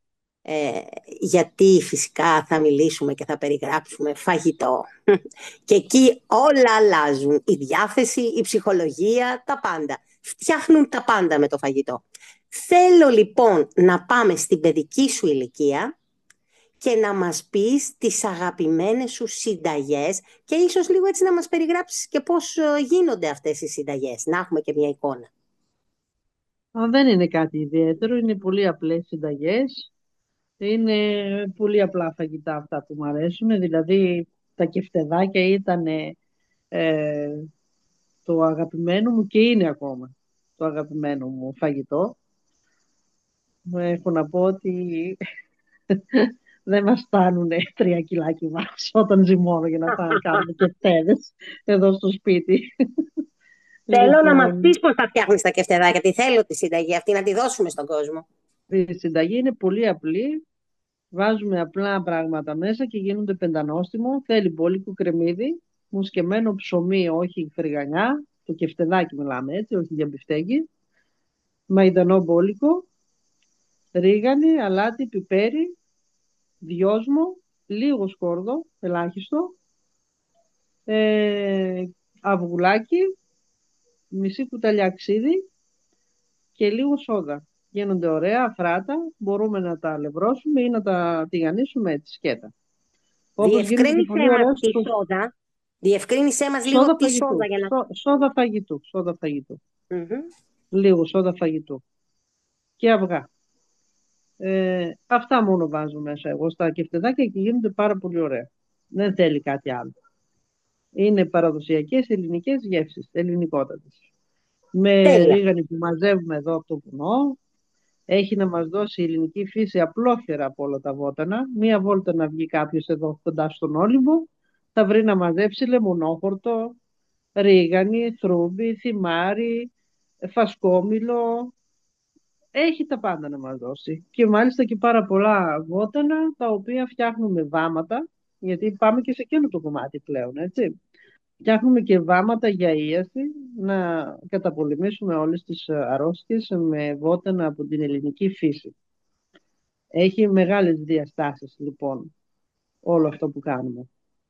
Γιατί φυσικά θα μιλήσουμε και θα περιγράψουμε φαγητό. Και εκεί όλα αλλάζουν. Η διάθεση, η ψυχολογία, τα πάντα. Φτιάχνουν τα πάντα με το φαγητό. Θέλω λοιπόν να πάμε στην παιδική σου ηλικία και να μας πεις τις αγαπημένες σου συνταγές και ίσως λίγο έτσι να μας περιγράψεις και πώς γίνονται αυτές οι συνταγές, να έχουμε και μια εικόνα. Δεν είναι κάτι ιδιαίτερο, είναι πολύ απλές συνταγές. Είναι πολύ απλά φαγητά αυτά που μου αρέσουν. Δηλαδή τα κεφτεδάκια ήταν το αγαπημένο μου και είναι ακόμα το αγαπημένο μου φαγητό. Έχω να πω ότι δεν μας φτάνουν 3 κιλάκια μας όταν ζυμώνω για να κάνουμε κεφτέδες εδώ στο σπίτι. Θέλω να μας Λοιπόν, πεις πώς θα φτιάχνεις τα κεφτεδάκια, γιατί θέλω τη συνταγή αυτή να τη δώσουμε στον κόσμο. η συνταγή είναι πολύ απλή. Βάζουμε απλά πράγματα μέσα και γίνονται πεντανόστιμο. Θέλει μπόλικο κρεμμύδι, μουσκεμένο ψωμί, όχι φρυγανιά. Το κεφτεδάκι μιλάμε έτσι, όχι για μπιφτέκι. Μαϊντανό μπόλικο, ρίγανη, αλάτι, πιπέρι, δυόσμο, λίγο σκόρδο, ελάχιστο, ε, αυγουλάκι, μισή κουταλιά ξύδι και λίγο σόδα. Γίνονται ωραία, αφράτα, μπορούμε να τα αλευρώσουμε ή να τα τηγανίσουμε έτσι σκέτα. Όπως γίνεται και Διευκρίνησέ πολύ μας ωραία τη στο σόδα. Διευκρίνησέ μας λίγο σόδα τι σόδα φαγητού. για να... Σόδα φαγητού. Σόδα φαγητού. Μμμ. Λίγο σόδα φαγητού. Και αυγά. Αυτά μόνο βάζω μέσα εγώ στα κεφτεδάκια και γίνονται πάρα πολύ ωραία. Δεν θέλει κάτι άλλο. Είναι παραδοσιακές ελληνικές γεύσεις, ελληνικότατες. Με Τέλεια. ρίγανη που μαζεύουμε εδώ από το βουνό, έχει να μας δώσει η ελληνική φύση απλόχερα από όλα τα βότανα. Μία βόλτα να βγει κάποιος εδώ κοντά στον Όλυμπο, θα βρει να μαζέψει λεμονόχορτο, ρίγανη, θρούμπι, θυμάρι, φασκόμηλο. Έχει τα πάντα να μας δώσει. Και μάλιστα και πάρα πολλά βότανα, τα οποία φτιάχνουμε βάματα, γιατί πάμε και σε εκείνο το κομμάτι πλέον, έτσι. Φτιάχνουμε και βάματα για ίαση, να καταπολεμήσουμε όλες τις αρρώστιες με βότανα από την ελληνική φύση. Έχει μεγάλες διαστάσεις, λοιπόν, όλο αυτό που κάνουμε.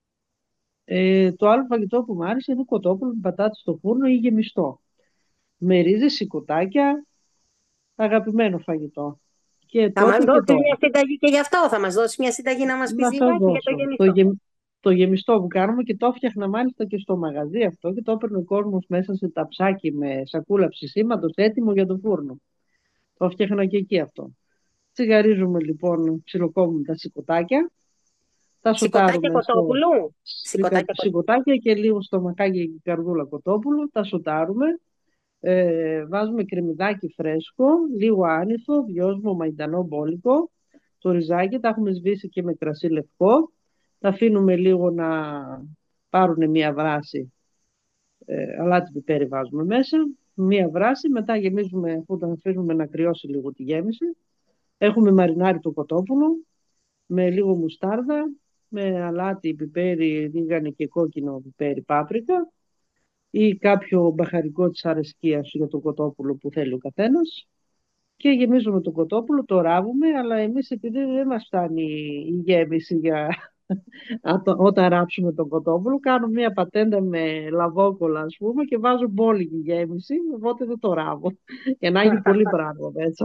Το άλλο φαγητό που μου άρεσε είναι κοτόπουλο με πατάτες στο φούρνο ή γεμιστό. Με ρύζες, σικοτάκια, αγαπημένο φαγητό. Και Θα μας τότε και δώσεις μια τώρα. συνταγή και γι' αυτό. Θα μας δώσεις μια συνταγή να μας πεις Να σας λιγάκι για το δώσω. γεμιστό. Το γεμιστό που κάνουμε και το έφτιαχνα μάλιστα και στο μαγαζί αυτό και το έπαιρνε ο κόσμος μέσα σε ταψάκι με σακούλα ψησίματος έτοιμο για το φούρνο. Το έφτιαχνα και εκεί αυτό. Τσιγαρίζουμε λοιπόν, ψιλοκόβουμε τα σικοτάκια, τα Σηκωτάκια σοτάρουμε στο κοτόπουλου. Σηκωτάκια κοτόπουλου. σικοτάκια και λίγο στο μακάκι και καρδούλα κοτόπουλο, τα σοτάρουμε. Βάζουμε κρεμμυδάκι φρέσκο, λίγο άνηθο, δυόσμο μαϊντανό μπόλικο, το ριζάκι, τα έχουμε σβήσει και με κρασί λευκό, τα αφήνουμε λίγο να πάρουν μία βράση, αλάτι πιπέρι βάζουμε μέσα, μία βράση, μετά γεμίζουμε, αφού τα αφήνουμε να κρυώσει λίγο τη γέμιση, έχουμε μαρινάρι το κοτόπουλο, με λίγο μουστάρδα, με αλάτι, πιπέρι, ρίγανη και κόκκινο πιπέρι, πάπρικα, ή κάποιο μπαχαρικό της αρεσκίας για το κοτόπουλο που θέλει ο καθένας και γεμίζουμε το κοτόπουλο, το ράβουμε, αλλά εμείς επειδή δεν μας φτάνει η γέμιση για όταν ράψουμε το κοτόπουλο, κάνω μια πατέντα με λαβόκολα ας πούμε και βάζω μπόλικη γέμιση, οπότε δεν το ράβω για να έχει πολύ πράγμα μέσα.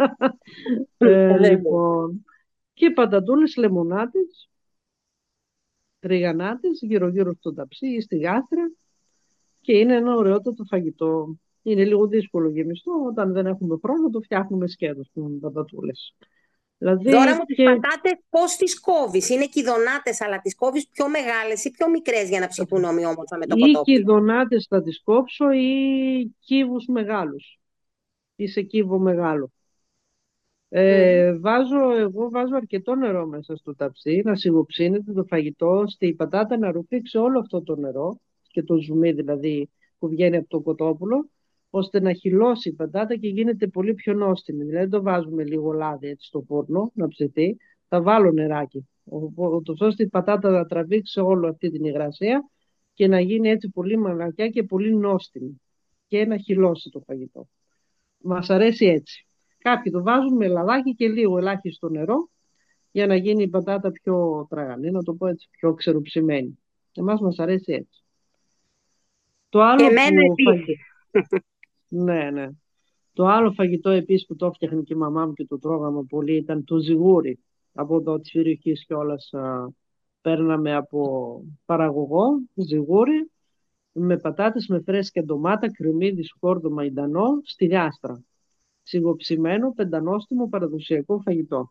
Λοιπόν, και πατατούλες λεμονάτες, ριγανάτες γύρω-γύρω στο ταψί ή στη γάστρα και είναι ένα ωραιότατο φαγητό. Είναι λίγο δύσκολο γεμιστό, όταν δεν έχουμε χρόνο το φτιάχνουμε σκέτο με πατατούλες. Δώρα Δηλαδή μου, τις και πατάτες πώς τις κόβεις? Είναι κυδονάτες, αλλά τις κόβεις πιο μεγάλες ή πιο μικρές για να ψηθούν ομοιόμορφα με το ή κοτόπουλο. κηδονάτες θα τις κόψω ή κύβους μεγάλους ή σε κύβο μεγάλο. Μμμ. Εγώ βάζω αρκετό νερό μέσα στο ταψί, να σιγοψύνεται το φαγητό, στη πατάτα να ρουφήξει όλο αυτό το νερό και το ζουμί δηλαδή που βγαίνει από το κοτόπουλο. ώστε να χυλώσει η πατάτα και γίνεται πολύ πιο νόστιμη. Δηλαδή το βάζουμε λίγο λάδι έτσι στο φούρνο να ψηθεί, θα βάλω νεράκι, ώστε η πατάτα να τραβήξει όλη αυτή την υγρασία και να γίνει έτσι πολύ μαλακιά και πολύ νόστιμη και να χυλώσει το φαγητό. Μας αρέσει έτσι. Κάποιοι το βάζουν με λαδάκι και λίγο ελάχιστο νερό για να γίνει η πατάτα πιο τραγανή, να το πω έτσι, πιο ξεροψημένη. Εμάς μας αρέσει έτσι. Το Και άλλο εμένα που επίσης. ναι, ναι. Το άλλο φαγητό επίσης που το έφτιαχνε και η μαμά μου και το τρώγαμε πολύ ήταν το ζιγούρι. Από εδώ της περιοχής κιόλας παίρναμε από παραγωγό ζιγούρι με πατάτες, με φρέσκια ντομάτα, κρεμμύδι, σκόρδο, μαϊντανό στη γάστρα. Σιγοψημένο, πεντανόστιμο, παραδοσιακό φαγητό.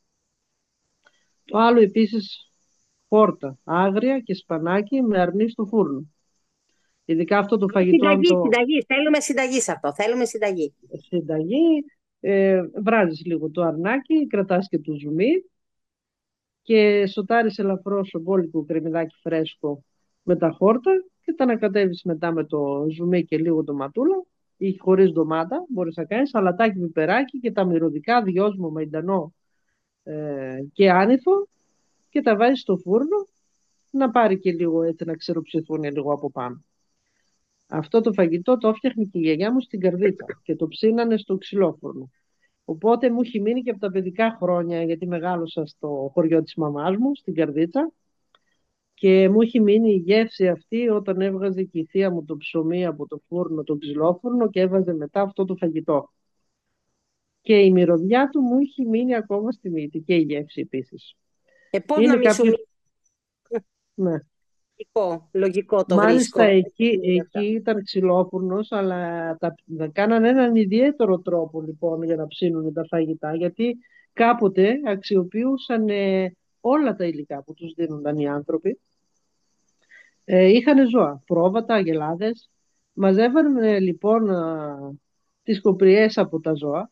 Το άλλο επίσης πόρτα, άγρια και σπανάκι με αρνί στο φούρνο. Ειδικά αυτό το φαγητό, αν Συνταγή, το συνταγή. Θέλουμε συνταγή σε αυτό. Θέλουμε συνταγή. συνταγή, βράζεις λίγο το αρνάκι, κρατάς και το ζουμί και σοτάρεις ελαφρώς μπόλικο κρεμμυδάκι φρέσκο με τα χόρτα και τα ανακατεύεις μετά με το ζουμί και λίγο ντοματούλα ή χωρίς ντομάτα, μπορείς να κάνεις σαλατάκι, πιπεράκι και τα μυρωδικά, δυόσμο, μαϊντανό και άνηθο και τα βάζεις στο φούρνο να πάρει και λίγο έτσι να ξεροψηθούν λίγο από πάνω. Αυτό το φαγητό το έφτιαχνε και η γιαγιά μου στην καρδίτσα και το ψήνανε στο ξυλόφουρνο. Οπότε μου έχει μείνει και από τα παιδικά χρόνια, γιατί μεγάλωσα στο χωριό της μαμάς μου, στην Καρδίτσα, και μου έχει μείνει η γεύση αυτή όταν έβγαζε και η θεία μου το ψωμί από το φούρνο, το ξυλόφουρνο και έβαζε μετά αυτό το φαγητό. Και η μυρωδιά του μου έχει μείνει ακόμα στη μύτη και η γεύση επίσης. Πώς να Είναι μη σου κάποιο. μείνει? Ναι. Λογικό, λογικό το Μάλιστα βρίσκω. εκεί ήταν ξυλόφουρνος, αλλά τα κάνανε έναν ιδιαίτερο τρόπο λοιπόν για να ψήνουν τα φαγητά, γιατί κάποτε αξιοποιούσαν όλα τα υλικά που τους δίνονταν οι άνθρωποι. Είχαν ζώα, πρόβατα, αγελάδες. Μαζεύανε λοιπόν τις κοπριές από τα ζώα,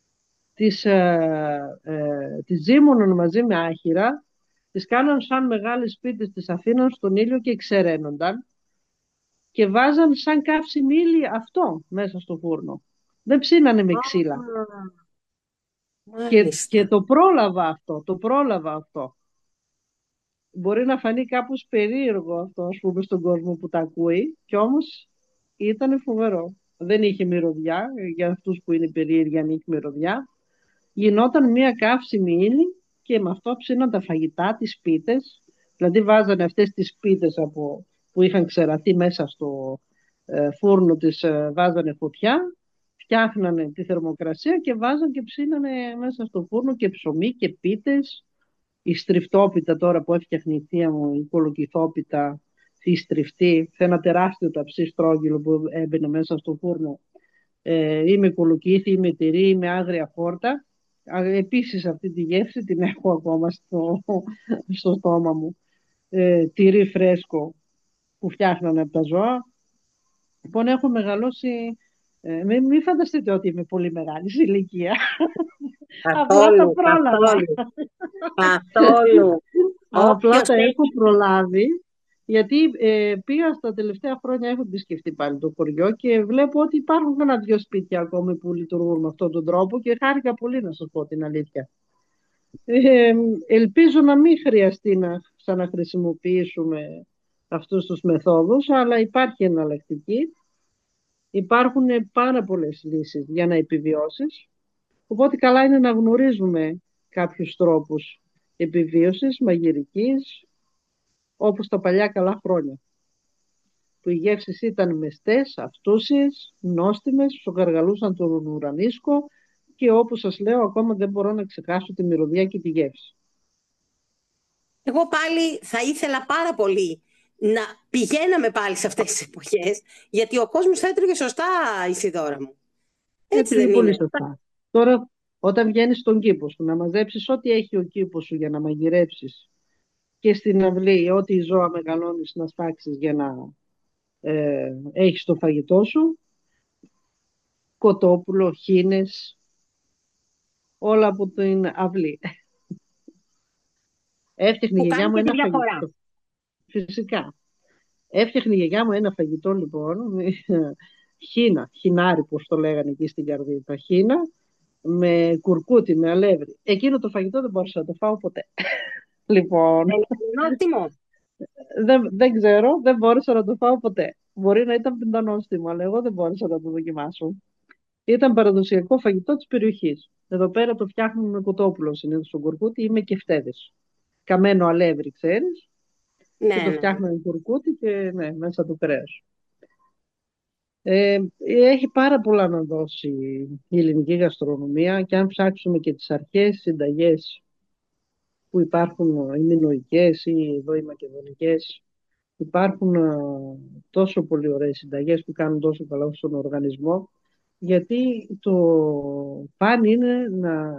τις ζύμωναν μαζί με άχυρα, τις κάναν σαν μεγάλες σπίτες, τις αφήναν στον ήλιο και ξεραίνονταν και βάζαν σαν καύσιμη ύλη αυτό μέσα στο φούρνο. Δεν ψήνανε με ξύλα. Α, Και μάλιστα. το πρόλαβα αυτό. Μπορεί να φανεί κάπως περίεργο αυτό, ας πούμε, στον κόσμο που τα ακούει, και όμως ήταν φοβερό. Δεν είχε μυρωδιά, για αυτούς που είναι περίεργοι αν είχε μυρωδιά. Γινόταν μια καύσιμη ύλη και με αυτό ψήναν τα φαγητά, τις πίτες. Δηλαδή βάζανε αυτές τις πίτες που είχαν ξεραθεί μέσα στο φούρνο, τις βάζανε φωτιά, φτιάχνανε τη θερμοκρασία και βάζανε και ψήνανε μέσα στο φούρνο και ψωμί και πίτες. Η στριφτόπιτα τώρα που έφτιαχνε η θεία μου, η κολοκυθόπιτα, η στριφτή, σε ένα τεράστιο ταψί στρόγγυλο που έμπαινε μέσα στο φούρνο, ή με κολοκύθι, ή με τυρί, ή με άγρια φόρτα. Επίσης αυτή τη γεύση την έχω ακόμα στο στόμα μου. Τυρί φρέσκο που φτιάχνανε από τα ζώα. Λοιπόν, έχω μεγαλώσει. Μην φανταστείτε ότι είμαι πολύ μεγάλη σε ηλικία. Απλά τα Καθόλου, πρόλαβα. καθόλου, καθόλου. Απλά Όποιος τα έχω έχει. προλάβει, γιατί πήγα στα τελευταία χρόνια, έχω επισκεφτεί πάλι το χωριό και βλέπω ότι υπάρχουν ένα-δυο σπίτια ακόμη που λειτουργούν με αυτόν τον τρόπο και χάρηκα πολύ, να σας πω την αλήθεια. Ελπίζω να μην χρειαστεί να ξαναχρησιμοποιήσουμε αυτούς τους μεθόδους, αλλά υπάρχει εναλλακτική. Υπάρχουν πάρα πολλές λύσεις για να επιβιώσεις, οπότε καλά είναι να γνωρίζουμε κάποιους τρόπους επιβίωσης, μαγειρικής, όπως τα παλιά καλά χρόνια, που οι γεύσεις ήταν μεστές, αυτούσιες, νόστιμες, σου γαργαλούσαν τον ουρανίσκο και όπως σας λέω ακόμα δεν μπορώ να ξεχάσω τη μυρωδιά και τη γεύση. Εγώ πάλι θα ήθελα πάρα πολύ να πηγαίναμε πάλι σε αυτές τις εποχές, γιατί ο κόσμος θα έτρωγε σωστά, Ισιδώρα μου. Έτσι Έτρωγε δεν πολύ είναι? σωστά. Τώρα όταν βγαίνεις στον κήπο σου να μαζέψεις ό,τι έχει ο κήπος σου για να μαγειρέψεις και στην αυλή ό,τι ζώα μεγαλώνεις να σφάξεις για να έχεις το φαγητό σου, κοτόπουλο, χήνες, όλα από την αυλή. Έφτιαχνε η Που γιαγιά κάνει μου και τη ένα διαφορά. φαγητό. Φυσικά. Έφτιαχνε η γιαγιά μου ένα φαγητό λοιπόν, χίνα, χινάρι πώς το λέγανε εκεί στην Καρδίτσα, χίνα με κουρκούτι, με αλεύρι. Εκείνο το φαγητό δεν μπορούσα να το φάω ποτέ. Λοιπόν, Είναι νόστιμο. δεν ξέρω, δεν μπόρεσα να το φάω ποτέ. Μπορεί να ήταν πεντανόστιμο, αλλά εγώ δεν μπόρεσα να το δοκιμάσω. Ήταν παραδοσιακό φαγητό της περιοχής. Εδώ πέρα το φτιάχνουμε με κοτόπουλο συνήθως στο κουρκούτι ή με κεφτέδες. Καμένο αλεύρι, ξέρεις, και Ναι, το ναι, ναι. φτιάχνουμε με κουρκούτι και ναι, μέσα το κρέας. Έχει πάρα πολλά να δώσει η ελληνική γαστρονομία και αν ψάξουμε και τις αρχαίες συνταγές που υπάρχουν, οι μινωικές ή εδώ οι μακεδονικές, υπάρχουν τόσο πολύ ωραίες συνταγές που κάνουν τόσο καλά στον οργανισμό, γιατί το παν είναι να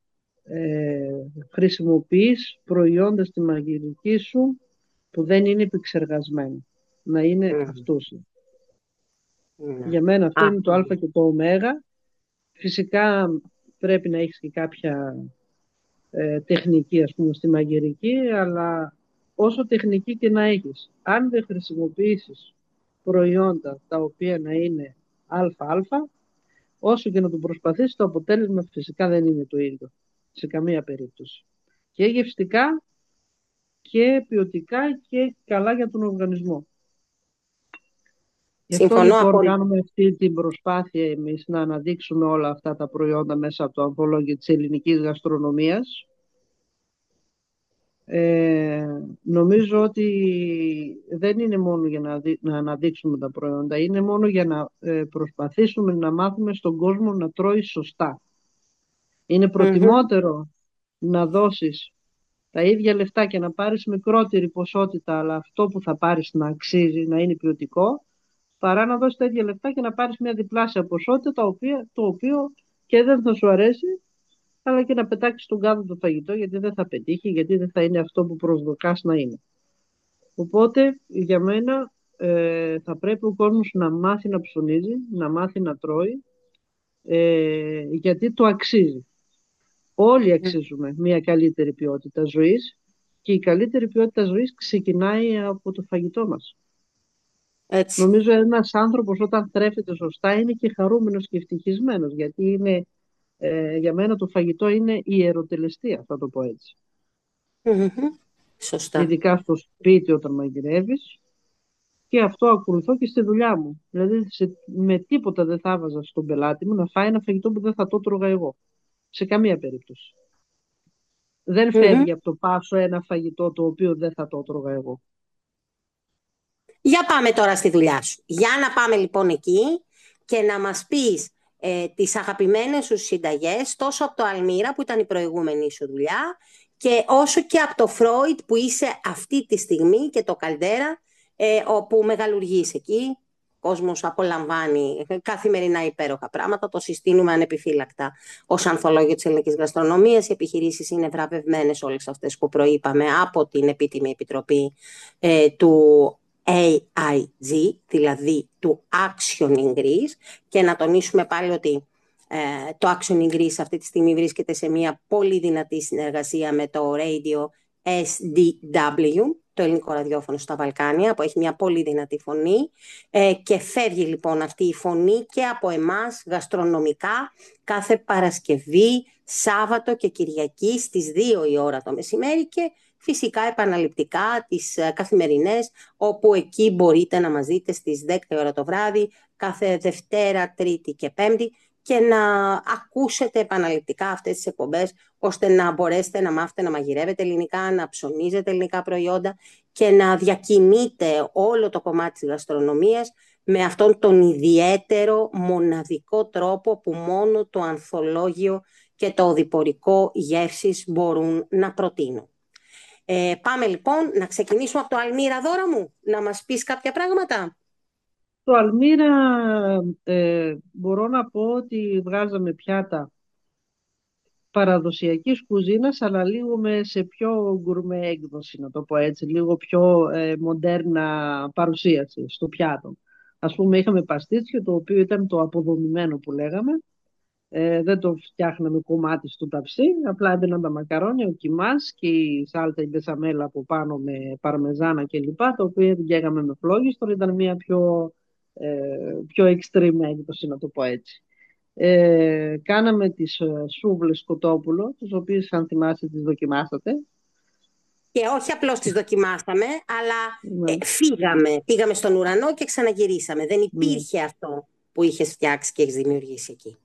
χρησιμοποιείς προϊόντα στη μαγειρική σου που δεν είναι επεξεργασμένα. Να είναι Μμμ. αυτούσια. Ναι. Για μένα αυτό Α, είναι το α και το ω. Φυσικά πρέπει να έχεις και κάποια τεχνική, ας πούμε, στη μαγειρική, αλλά όσο τεχνική και να έχεις, αν δεν χρησιμοποιήσεις προϊόντα τα οποία να είναι αλφα, όσο και να το προσπαθείς, το αποτέλεσμα φυσικά δεν είναι το ίδιο, σε καμία περίπτωση. Και γευστικά και ποιοτικά και καλά για τον οργανισμό. Γι' αυτό συμφωνώ λοιπόν απόλυτα. κάνουμε αυτή την προσπάθεια εμείς να αναδείξουμε όλα αυτά τα προϊόντα μέσα από το ανθολόγιο της ελληνικής γαστρονομίας. Νομίζω ότι δεν είναι μόνο για να αναδείξουμε τα προϊόντα, είναι μόνο για να προσπαθήσουμε να μάθουμε στον κόσμο να τρώει σωστά. Είναι Μμμ. προτιμότερο να δώσεις τα ίδια λεφτά και να πάρεις μικρότερη ποσότητα, αλλά αυτό που θα πάρεις να αξίζει, να είναι ποιοτικό, παρά να δώσεις τα ίδια λεφτά και να πάρεις μια διπλάσια ποσότητα, το οποίο και δεν θα σου αρέσει, αλλά και να πετάξεις στον κάδο το φαγητό, γιατί δεν θα πετύχει, γιατί δεν θα είναι αυτό που προσδοκάς να είναι. Οπότε, για μένα, θα πρέπει ο κόσμος να μάθει να ψωνίζει, να μάθει να τρώει, γιατί το αξίζει. Όλοι αξίζουμε μια καλύτερη ποιότητα ζωής και η καλύτερη ποιότητα ζωής ξεκινάει από το φαγητό μας. Έτσι. Νομίζω ένας άνθρωπος όταν θρέφεται σωστά είναι και χαρούμενος και ευτυχισμένος, γιατί για μένα το φαγητό είναι η ιεροτελεστία, θα το πω έτσι. Μμμ. Σωστά. Ειδικά στο σπίτι όταν μαγειρεύεις, και αυτό ακολουθώ και στη δουλειά μου. Δηλαδή με τίποτα δεν θα έβαζα στον πελάτη μου να φάει ένα φαγητό που δεν θα το τρώγα εγώ. Σε καμία περίπτωση. Δεν Μμμ. φεύγει από το πάσο ένα φαγητό το οποίο δεν θα το τρώγα εγώ. Για πάμε τώρα στη δουλειά σου. Για να πάμε λοιπόν εκεί και να μας πεις τις αγαπημένες σου συνταγές, τόσο από το Αλμύρα που ήταν η προηγούμενη σου δουλειά και όσο και από το Φρόιτ που είσαι αυτή τη στιγμή και το Καλντέρα όπου μεγαλουργείς εκεί. Ο κόσμος απολαμβάνει καθημερινά υπέροχα πράγματα, το συστήνουμε ανεπιφύλακτα ως ανθολόγιο της ελληνικής γαστρονομίας. Οι επιχειρήσεις είναι βραβευμένες όλες αυτές που προείπαμε από την επίτιμη επιτροπή του AIG, δηλαδή του Actioning Greece, και να τονίσουμε πάλι ότι το Actioning Greece αυτή τη στιγμή βρίσκεται σε μια πολύ δυνατή συνεργασία με το Radio SDW, το ελληνικό ραδιόφωνο στα Βαλκάνια, που έχει μια πολύ δυνατή φωνή και φεύγει λοιπόν αυτή η φωνή και από εμάς γαστρονομικά κάθε Παρασκευή, Σάββατο και Κυριακή στις 2 η ώρα το μεσημέρι και φυσικά επαναληπτικά τις καθημερινές, όπου εκεί μπορείτε να μας δείτε στις 10 η ώρα το βράδυ, κάθε Δευτέρα, Τρίτη και Πέμπτη και να ακούσετε επαναληπτικά αυτές τις εκπομπές, ώστε να μπορέσετε να μάθετε να μαγειρεύετε ελληνικά, να ψωνίζετε ελληνικά προϊόντα και να διακινείτε όλο το κομμάτι της γαστρονομίας με αυτόν τον ιδιαίτερο, μοναδικό τρόπο που μόνο το ανθολόγιο και το οδηπορικό γεύσεις μπορούν να προτείνουν. Πάμε λοιπόν να ξεκινήσουμε από το Αλμύρα, Δώρα μου, να μας πεις κάποια πράγματα. Το Αλμύρα μπορώ να πω ότι βγάζαμε πιάτα παραδοσιακής κουζίνας, αλλά λίγο σε πιο γκουρμέ έκδοση, να το πω έτσι, λίγο πιο μοντέρνα παρουσίαση στο πιάτο. Ας πούμε, είχαμε παστίτσιο, το οποίο ήταν το αποδομημένο που λέγαμε. Δεν το φτιάχναμε κομμάτι στο ταψί, απλά έμπαιναν τα μακαρόνια, ο κιμάς και η σάλτα, η μπεσαμέλα από πάνω με παρμεζάνα κλπ. Το οποίο διέγαμε με φλόγιστρο, ήταν μια πιο πιο extreme έκδοση, να το πω έτσι. Κάναμε τις σούβλες κοτόπουλο, τις οποίες αν θυμάστε τις δοκιμάσατε. Και όχι απλώς τις δοκιμάσαμε, αλλά Ναι, πήγαμε στον ουρανό και ξαναγυρίσαμε. Δεν ναι. υπήρχε αυτό που είχες φτιάξει και έχεις δημιουργήσει εκεί.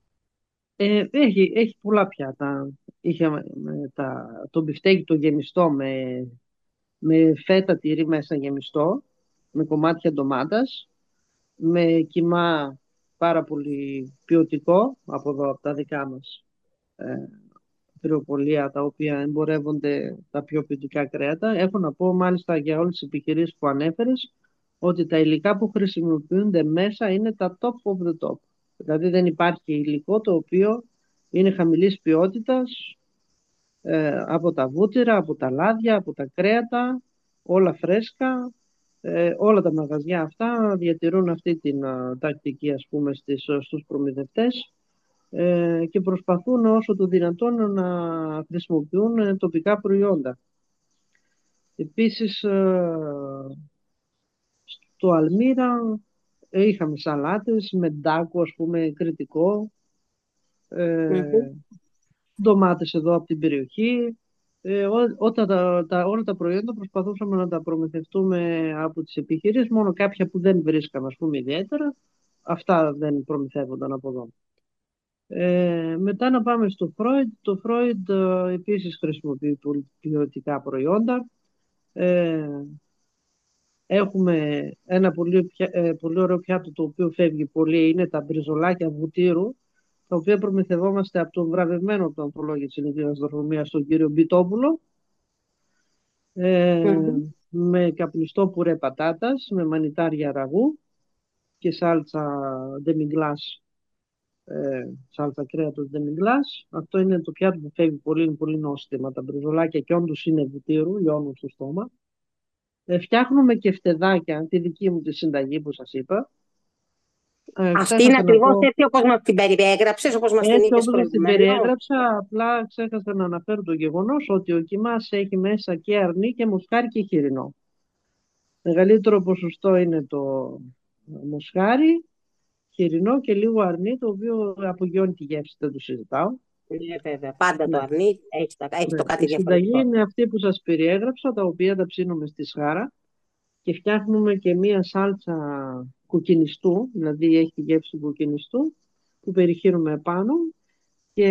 Έχει πολλά πιάτα. Είχαμε το μπιφτέκι το γεμιστό με φέτα τυρί μέσα γεμιστό, με κομμάτια ντομάτας, με κιμά πάρα πολύ ποιοτικό από εδώ, από τα δικά μας κρεοπολία, τα οποία εμπορεύονται τα πιο ποιοτικά κρέατα. Έχω να πω μάλιστα για όλες τις επιχειρήσεις που ανέφερες, ότι τα υλικά που χρησιμοποιούνται μέσα είναι τα top of the top. Δηλαδή δεν υπάρχει υλικό το οποίο είναι χαμηλής ποιότητας, από τα βούτυρα, από τα λάδια, από τα κρέατα, όλα φρέσκα. Όλα τα μαγαζιά αυτά διατηρούν αυτή την τακτική, ας πούμε, στους προμηθευτές, και προσπαθούν όσο το δυνατόν να χρησιμοποιούν τοπικά προϊόντα. Επίσης, στο Αλμύρα είχαμε σαλάτες με ντάκο, ας πούμε, κριτικό, Μμμ. ντομάτες εδώ από την περιοχή. Όταν όλα τα προϊόντα προσπαθούσαμε να τα προμηθευτούμε από τις επιχειρήσεις, μόνο κάποια που δεν βρίσκαμε, ας πούμε, ιδιαίτερα, αυτά δεν προμηθεύονταν από εδώ. Μετά να πάμε στο Freud. Το Freud επίσης χρησιμοποιεί πολύ ποιοτικά προϊόντα. Ε, Έχουμε ένα πολύ ωραίο πιάτο το οποίο φεύγει πολύ, είναι τα μπριζολάκια βουτύρου, τα οποία προμηθευόμαστε από τον βραβευμένο του ανθολόγιο της ελληνικής γαστρονομίας, τον κύριο Μπιτόπουλο, ε, Μμμ. με καπνιστό πουρέ πατάτας, με μανιτάρια ραγού και σάλτσα demi-glace, σάλτσα κρέατος demi-glace. Αυτό είναι το πιάτο που φεύγει πολύ, είναι πολύ νόστιμα. Τα μπριζολάκια και όντως είναι βουτύρου, λιώνουν στο στόμα. Φτιάχνουμε και φτεδάκια, τη δική μου τη συνταγή που σας είπα. Αυτή είναι Ξέχασα να ακριβώς πω, έτσι όπως μας την περιέγραψες, όπως μας την έτσι είπες όπως σας την προηγουμένως. περιέγραψα, απλά ξέχασα να αναφέρω το γεγονός ότι ο κιμάς έχει μέσα και αρνί και μοσχάρι και χοιρινό. Μεγαλύτερο ποσοστό είναι το μοσχάρι, χοιρινό και λίγο αρνί, το οποίο απογειώνει τη γεύση, δεν το συζητάω. Ναι, βέβαια. Πάντα το Ναι, αρνί έχει ναι. το Η κάτι συνταγή διαφορετικό. είναι αυτή που σας περιέγραψα, τα οποία τα ψήνουμε στη σχάρα και φτιάχνουμε και μία σάλτσα κουκκινιστού, δηλαδή έχει τη γεύση του κουκκινιστού, που περιχύνουμε επάνω και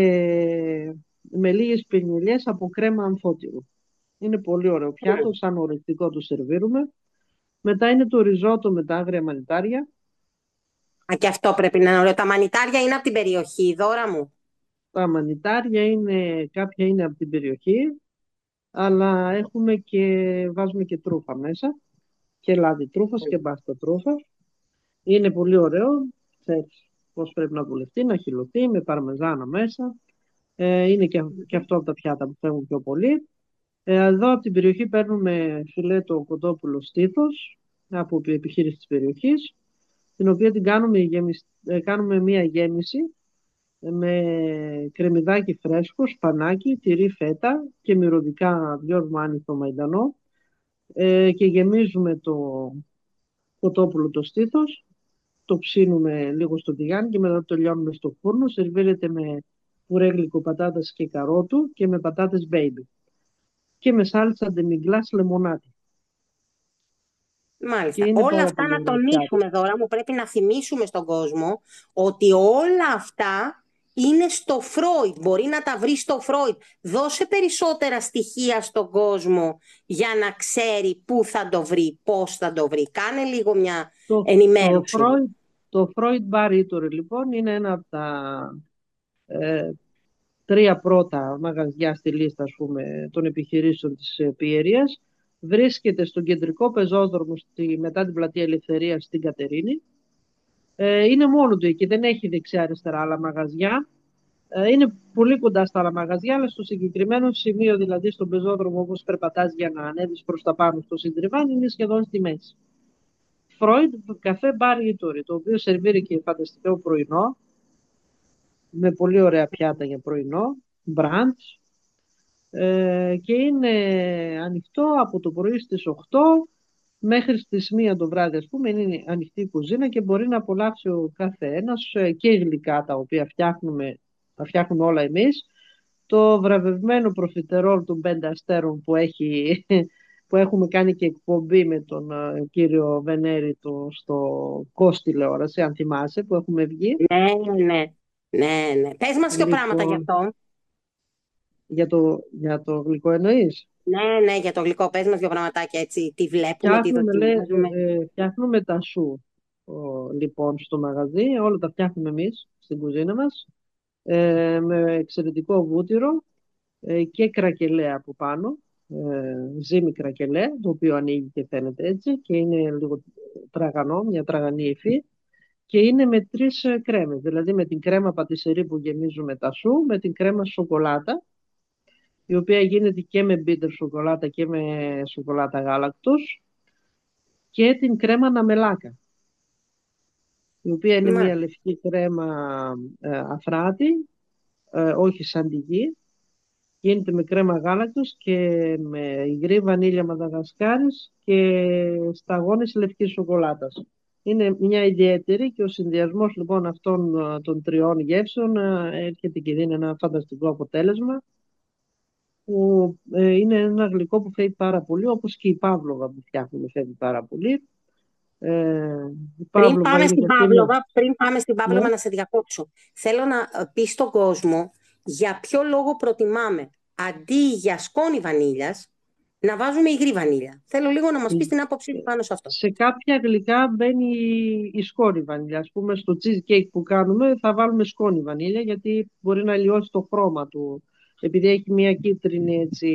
με λίγες πινελιές από κρέμα αμφώτυρου. Είναι πολύ ωραίο πιάτο, Μμ. σαν ορεκτικό το σερβίρουμε. Μετά είναι το ριζότο με τα άγρια μανιτάρια. Α, και αυτό πρέπει να είναι ωραίο. Τα μανιτάρια είναι από την περιοχή, η δώρα μου. Τα μανιτάρια είναι, κάποια είναι από την περιοχή, αλλά βάζουμε και τρούφα μέσα, και λάδι τρούφας και μπάστα τρούφα. Είναι πολύ ωραίο, ξέρεις πώς πρέπει να βουλευτεί, να χυλωθεί με παρμεζάνα μέσα. Είναι και αυτό από τα πιάτα που φεύγουν πιο πολύ. Εδώ από την περιοχή παίρνουμε φιλέτο κοτόπουλο στήθος από επιχείρηση της περιοχής, την οποία την κάνουμε μία γέμιση με κρεμμυδάκι φρέσκο, σπανάκι, τυρί φέτα και μυρωδικά διόρμα άνηθο μαϊντανό, και γεμίζουμε το κοτόπουλο το στήθος, το ψήνουμε λίγο στο τηγάνι και μετά το λιώνουμε στο φούρνο. Σερβίρεται με πουρέ γλυκοπατάτας και καρότου και με πατάτες baby και με σάλτσα ντεμιγκλάς λεμονάτι. Και Μάλιστα. είναι Όλα πάρα αυτά πολύ να ωραίο πιάτο. τονίσουμε τώρα, μου πρέπει να θυμίσουμε στον κόσμο ότι όλα αυτά είναι στο Φρόιντ. Μπορεί να τα βρει στο Φρόιντ. Δώσε περισσότερα στοιχεία στον κόσμο για να ξέρει πού θα το βρει, πώς θα το βρει. Κάνε λίγο μια Το, το ενημέρωση. Freud, το Freud Bar Eatery, λοιπόν, είναι ένα από τα ε, τρία πρώτα μαγαζιά στη λίστα, ας πούμε, των επιχειρήσεων της Πιερίας. Βρίσκεται στον κεντρικό πεζόδρομο μετά την πλατεία Ελευθερίας στην Κατερίνη. Είναι μόνο του εκεί, δεν έχει δεξιά-αριστερά άλλα μαγαζιά. Είναι πολύ κοντά στα άλλα μαγαζιά, αλλά στο συγκεκριμένο σημείο, δηλαδή στον πεζόδρομο, όπως περπατάς για να ανέβεις προς τα πάνω στο Συντριβάνι, είναι σχεδόν στη μέση. Freud καφέ Bar Eatery, το οποίο σερβίρει και φανταστικό πρωινό, με πολύ ωραία πιάτα για πρωινό, μπραντς, και είναι ανοιχτό από το πρωί στις 8 μέχρι στις 1 το βράδυ, ας πούμε, είναι ανοιχτή η κουζίνα και μπορεί να απολαύσει ο καθένας και γλυκά τα οποία τα φτιάχνουμε όλα εμείς. Το βραβευμένο προφιτερόλ των 5 αστέρων που έχουμε κάνει και εκπομπή με τον κύριο Βενέρη στο Κος τηλεόραση, αν θυμάσαι, που έχουμε βγει. Ναι, ναι, ναι, ναι. Πες μας δύο πράγματα γι' Λοιπόν, αυτό. για το γλυκό εννοείς. Ναι, ναι, για το γλυκό. Πες μας δύο πραγματάκια έτσι. Τι βλέπουμε, τι δοκιμάζουμε. Φτιάχνουμε τα σου, λοιπόν, στο μαγαζί. Όλα τα φτιάχνουμε εμείς στην κουζίνα μας, με εξαιρετικό βούτυρο και κρακελέ από πάνω, ζύμη κρακελέ, το οποίο ανοίγει και φαίνεται έτσι και είναι λίγο τραγανό, μια τραγανή υφή, και είναι με 3 κρέμες, δηλαδή με την κρέμα πατησερή που γεμίζουμε τα σου, με την κρέμα σοκολάτα, η οποία γίνεται και με μπίτερ σοκολάτα και με σοκολάτα γάλακτος, και την κρέμα ναμελάκα, η οποία είναι μια Μάλιστα. λευκή κρέμα αφράτη, όχι σαντιγή. Γίνεται με κρέμα γάλακτος και με υγρή βανίλια Μαδαγασκάρης και σταγόνες λευκής σοκολάτας. Είναι μια ιδιαίτερη και ο συνδυασμός λοιπόν αυτών των 3 γεύσεων έρχεται και δίνει ένα φανταστικό αποτέλεσμα, που είναι ένα γλυκό που φεύγει πάρα πολύ, όπως και η παύλοβα που φτιάχνουμε φεύγει πάρα πολύ. Η παύλοβα είναι γιατί είναι... Πριν πάμε στην Ναι. Παύλοβα, να σε διακόψω. Θέλω να πεις στον κόσμο για ποιο λόγο προτιμάμε αντί για σκόνη βανίλιας να βάζουμε υγρή βανίλια. Θέλω λίγο να μας πεις την άποψή σου πάνω σε αυτό. Σε κάποια γλυκά μπαίνει η σκόνη βανίλια. Ας πούμε στο cheesecake που κάνουμε θα βάλουμε σκόνη βανίλια, γιατί μπορεί να λιώσει το χρώμα του. Επειδή έχει μια κίτρινη, έτσι,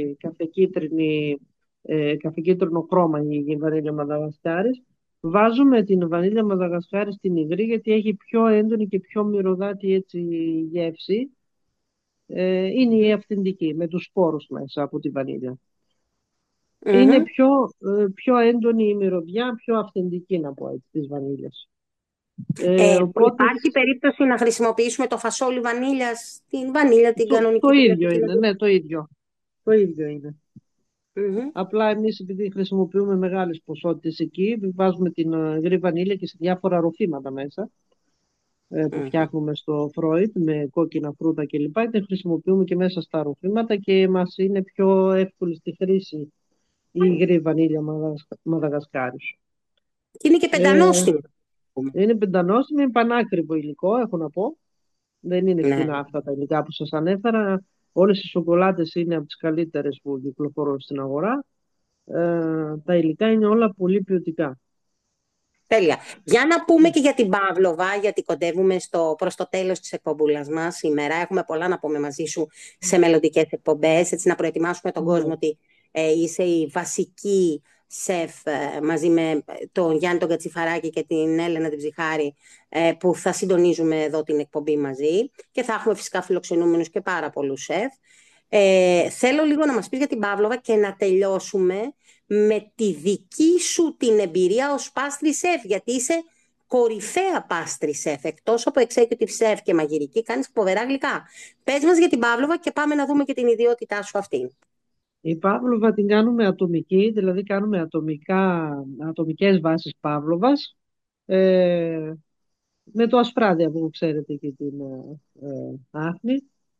καφεκίτρινο χρώμα η βανίλια Μαδαγασκάρης. Βάζουμε την βανίλια Μαδαγασκάρη στην υγρή, γιατί έχει πιο έντονη και πιο μυρωδάτη, έτσι, γεύση. Είναι η αυθεντική, με τους σπόρους μέσα από τη βανίλια. Είναι Μμμ. πιο έντονη η μυρωδιά, πιο αυθεντική, να πω έτσι, της βανίλιας. Οπότε Υπάρχει περίπτωση να χρησιμοποιήσουμε το φασόλι βανίλιας, την βανίλια, την το κανονική, την ίδιο κλασική. είναι, ναι, το ίδιο. Το ίδιο είναι. Μμμ. Απλά εμείς, επειδή χρησιμοποιούμε μεγάλες ποσότητες εκεί, βάζουμε την γρή βανίλια και σε διάφορα ροφήματα μέσα, που Μμμ. φτιάχνουμε στο Φρόιτ με κόκκινα φρούτα κλπ. Την χρησιμοποιούμε και μέσα στα ροφήματα και μας είναι πιο εύκολη στη χρήση η υγρή βανίλια Μαδαγασκάρης. Και είναι και Ε, πεντανόστιμο. Είναι πεντανόστιμο, είναι πανάκριβο υλικό, έχω να πω. Δεν είναι Ναι. φτηνά αυτά τα υλικά που σας ανέφερα. Όλες οι σοκολάτες είναι από τις καλύτερες που κυκλοφορούν στην αγορά. Τα υλικά είναι όλα πολύ ποιοτικά. Τέλεια. Για να πούμε και για την Παύλοβα, γιατί κοντεύουμε προς το τέλος της εκπομπούλας μας σήμερα. Έχουμε πολλά να πούμε μαζί σου σε μελλοντικές εκπομπές, έτσι να προετοιμάσουμε τον κόσμο Ναι. ότι είσαι η βασική σεφ μαζί με τον Γιάννη τον Κατσιφαράκη και την Έλενα την Ψιχάρη, που θα συντονίζουμε εδώ την εκπομπή μαζί και θα έχουμε φυσικά φιλοξενούμενους και πάρα πολλούς σεφ. Θέλω λίγο να μας πεις για την Παύλοβα και να τελειώσουμε με τη δική σου την εμπειρία ως πάστρι σεφ, γιατί είσαι κορυφαία πάστρι σεφ. Εκτός από executive chef και μαγειρική, κάνεις φοβερά γλυκά. Πες μας για την Παύλοβα και πάμε να δούμε και την ιδιότητά σου αυτή. Η Παύλοβα την κάνουμε ατομική, δηλαδή κάνουμε ατομικές βάσεις Παύλοβας, ε, με το ασπράδια που ξέρετε και την άχνη.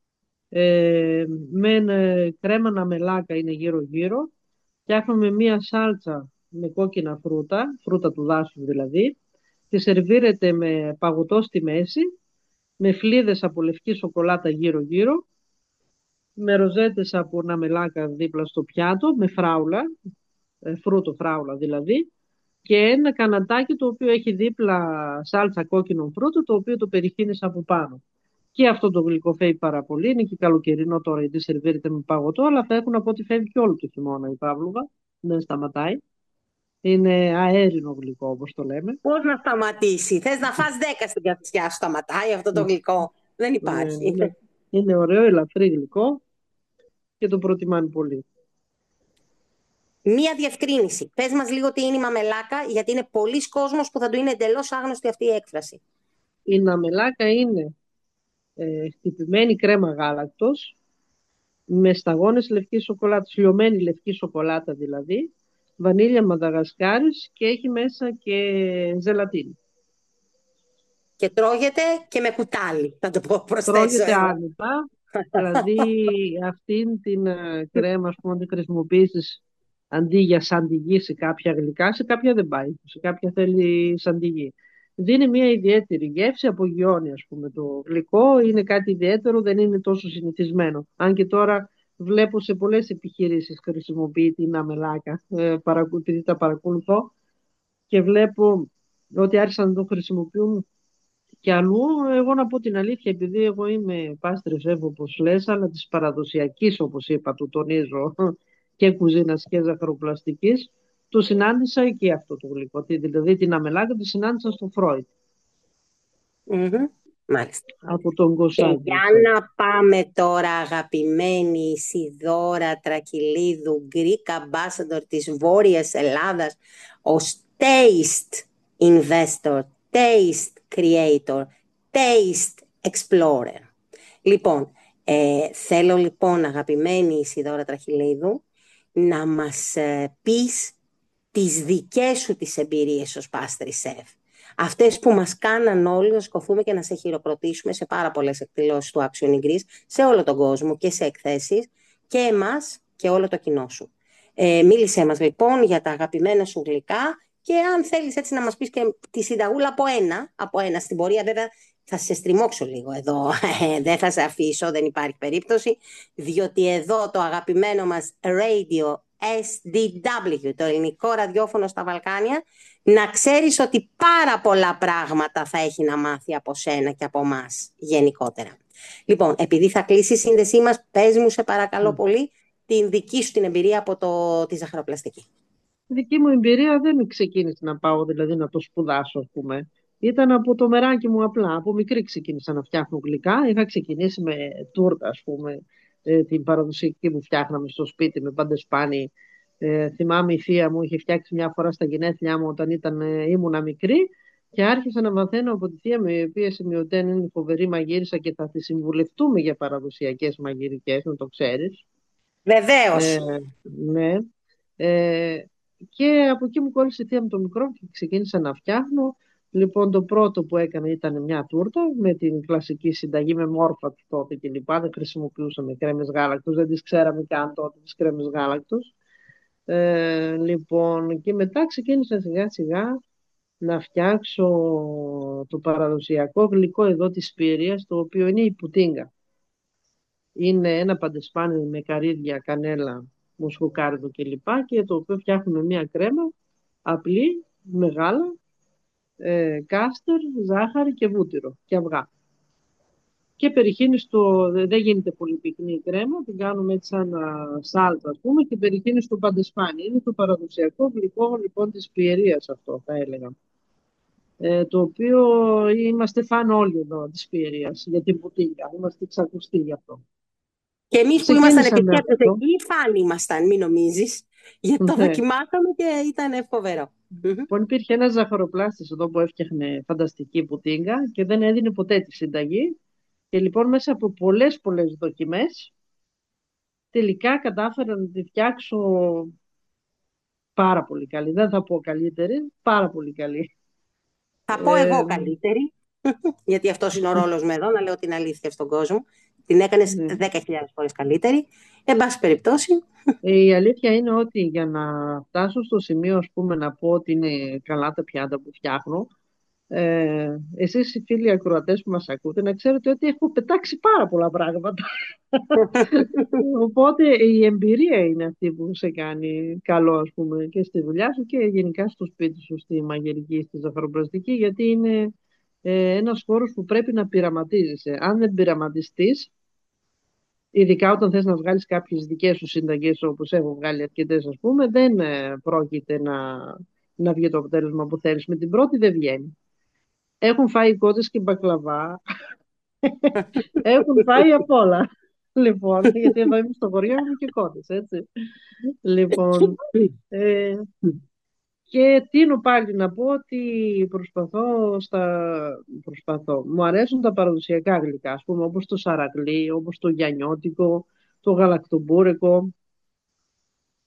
Με κρέμα ναμελάκα είναι γύρω-γύρω. Φτιάχνουμε μία σάλτσα με κόκκινα φρούτα του δάσους δηλαδή. Τη σερβίρεται με παγωτό στη μέση, με φλίδες από λευκή σοκολάτα γύρω-γύρω, με ροζέτες από ναμελάκα δίπλα στο πιάτο, με φράουλα, φρούτο φράουλα δηλαδή, και ένα κανατάκι το οποίο έχει δίπλα σάλτσα κόκκινο φρούτο, το οποίο το περιχύνεις από πάνω. Και αυτό το γλυκό φεύγει πάρα πολύ. Είναι και καλοκαιρινό τώρα, γιατί σερβίρεται με παγωτό, αλλά θα έχουν από ό,τι φεύγει και όλο το χειμώνα η Παύλοβα. Δεν σταματάει. Είναι αέρινο γλυκό, όπως το λέμε. Πώς να σταματήσει, θες να φας 10 στην καθησιά σου, σταματάει αυτό το γλυκό? Δεν υπάρχει. Είναι ωραίο, ελαφρύ γλυκό και το προτιμάνε πολύ. Μία διευκρίνηση. Πες μας λίγο τι είναι η μαμελάκα, γιατί είναι πολλοί κόσμος που θα του είναι εντελώς άγνωστη αυτή η έκφραση. Η ναμελάκα είναι χτυπημένη κρέμα γάλακτος με σταγόνες λευκής σοκολάτας, λιωμένη λευκή σοκολάτα δηλαδή, βανίλια Μαδαγασκάρης και έχει μέσα και ζελατίνη. Και τρώγεται και με κουτάλι, θα το πω, προσθέσω Τρώγεται εγώ. άνετα, δηλαδή αυτήν την κρέμα, ας πούμε, αν τη χρησιμοποιήσεις αντί για σαντιγί σε κάποια γλυκά, σε κάποια δεν πάει, σε κάποια θέλει σαντιγί. Δίνει μια ιδιαίτερη γεύση, απογειώνει, ας πούμε, το γλυκό, είναι κάτι ιδιαίτερο, δεν είναι τόσο συνηθισμένο. Αν και τώρα βλέπω σε πολλές επιχειρήσεις χρησιμοποιεί την αμελάκα, επειδή τα παρακολουθώ και βλέπω ότι άρχισαν να το χρησιμοποιούν και αλλού. Εγώ να πω την αλήθεια, επειδή εγώ είμαι πάστρε σεφ όπως λες, αλλά της παραδοσιακής, όπως είπα, του τονίζω, και κουζίνας και ζαχαροπλαστικής, το συνάντησα εκεί αυτό το γλυκό. Δηλαδή την αμελάκα τη συνάντησα στο Φρόιτ, Μμμ. Μάλιστα. από τον Και για Κωνσταντιν Σεφ. να πάμε τώρα, αγαπημένη Ισιδώρα Τρακυλίδου, Greek Ambassador της Βόρειας Ελλάδας, ως Taste Investor, Taste Creator, Taste Explorer. Λοιπόν, θέλω λοιπόν, αγαπημένη Ισιδώρα Τραχυλίδου, να μας πεις τις δικές σου τις εμπειρίες ως πάστρι σεφ. Αυτές που μας κάναν όλοι να σκοφούμε και να σε χειροκροτήσουμε σε πάρα πολλές εκδηλώσεις του Action Greece, σε όλο τον κόσμο και σε εκθέσεις, και εμάς και όλο το κοινό σου. Μίλησέ μας λοιπόν για τα αγαπημένα σου γλυκά και αν θέλεις έτσι να μας πεις και τη συνταγούλα από ένα στην πορεία, βέβαια θα σε στριμώξω λίγο εδώ, δεν θα σε αφήσω, δεν υπάρχει περίπτωση, διότι εδώ το αγαπημένο μας Radio SDW, το ελληνικό ραδιόφωνο στα Βαλκάνια, να ξέρεις ότι πάρα πολλά πράγματα θα έχει να μάθει από σένα και από εμάς γενικότερα. Λοιπόν, επειδή θα κλείσει η σύνδεσή μας, πες μου σε παρακαλώ πολύ την δική σου την εμπειρία από τη ζαχαροπλαστική. Η δική μου εμπειρία δεν ξεκίνησε να πάω δηλαδή να το σπουδάσω, ας πούμε. Ήταν από το μεράκι μου απλά. Από μικρή ξεκίνησα να φτιάχνω γλυκά. Είχα ξεκινήσει με τούρτα, ας πούμε, την παραδοσιακή που φτιάχναμε στο σπίτι με παντεσπάνι. Θυμάμαι η θεία μου είχε φτιάξει μια φορά στα γενέθλιά μου όταν ήμουνα μικρή και άρχισα να μαθαίνω από τη θεία μου, η οποία σημειωτέν είναι φοβερή μαγείρισα και θα τη συμβουλευτούμε για παραδοσιακές μαγειρικές, να το ξέρεις. Ε, Βεβαίως. ναι. Ε, και από εκεί μου κόλλησε η θεία μου το μικρό και ξεκίνησα να φτιάχνω. Λοιπόν, το πρώτο που έκανα ήταν μια τούρτα με την κλασική συνταγή με μόρφα του τότε και λοιπά. Δεν χρησιμοποιούσαμε κρέμες γάλακτος, δεν τις ξέραμε καν τότε τις κρέμες γάλακτος. Λοιπόν, και μετά ξεκίνησα σιγά σιγά να φτιάξω το παραδοσιακό γλυκό εδώ της Πύριας, το οποίο είναι η πουτίνγκα. Είναι ένα παντεσπάνι με καρύδια, κανέλα, μοσχοκάρδο κλπ. Και το οποίο φτιάχνουμε μια κρέμα απλή, μεγάλα, κάστερ, ζάχαρη και βούτυρο και αυγά. Και περιχύνει δεν γίνεται πολύ πυκνή η κρέμα, την κάνουμε έτσι σαν σάλτα, ας πούμε, και περιχύνει στο παντεσπάνι. Είναι το παραδοσιακό γλυκό λοιπόν της Πιερίας αυτό, θα έλεγα. Το οποίο είμαστε φαν όλοι εδώ της Πιερίας για την πουτίνια. Είμαστε ξακουστοί γι' αυτό. Και εμείς που ήμασταν Ξεκίνησα με επισκέπτες αυτό. εκεί, φαν ήμασταν, μην νομίζεις, γιατί το Ναι. δοκιμάσαμε και ήταν φοβερό. Λοιπόν, υπήρχε ένας ζαχαροπλάστης εδώ που έφτιαχνε φανταστική πουτίνγκα και δεν έδινε ποτέ τη συνταγή. Και λοιπόν μέσα από πολλές δοκιμές τελικά κατάφερα να τη φτιάξω πάρα πολύ καλή. Δεν θα πω καλύτερη, πάρα πολύ καλή. Θα πω εγώ Ε, καλύτερη, γιατί αυτός είναι ο ρόλος μου εδώ, να λέω την αλήθεια στον κόσμο. Την έκανες ναι. 10.000 φορές καλύτερη. Εν πάση περιπτώσει, Η αλήθεια είναι ότι για να φτάσω στο σημείο, ας πούμε, να πω ότι είναι καλά τα πιάτα που φτιάχνω, εσείς οι φίλοι ακροατές που μας ακούτε, να ξέρετε ότι έχω πετάξει πάρα πολλά πράγματα. Οπότε η εμπειρία είναι αυτή που σε κάνει καλό, ας πούμε, και στη δουλειά σου και γενικά στο σπίτι σου, στη μαγειρική, στη ζαχαροπλαστική, γιατί είναι ένας χώρος που πρέπει να πειραματίζεσαι. Αν δεν πειραματιστείς, ειδικά όταν θες να βγάλεις κάποιες δικές σου συνταγές, όπως έχω βγάλει αρκετές, ας πούμε, δεν πρόκειται να βγει το αποτέλεσμα που θέλεις. Με την πρώτη δεν βγαίνει. Έχουν φάει κότες και μπακλαβά. Έχουν φάει απ' όλα. Λοιπόν, γιατί εδώ είμαι στο χωριό, έχουμε και κότες, έτσι. Λοιπόν, ε, και τίνω πάλι να πω ότι προσπαθώ. Μου αρέσουν τα παραδοσιακά γλυκά, ας πούμε, όπως το σαραγλί, όπως το γιανιώτικο, το γαλακτομπούρεκο.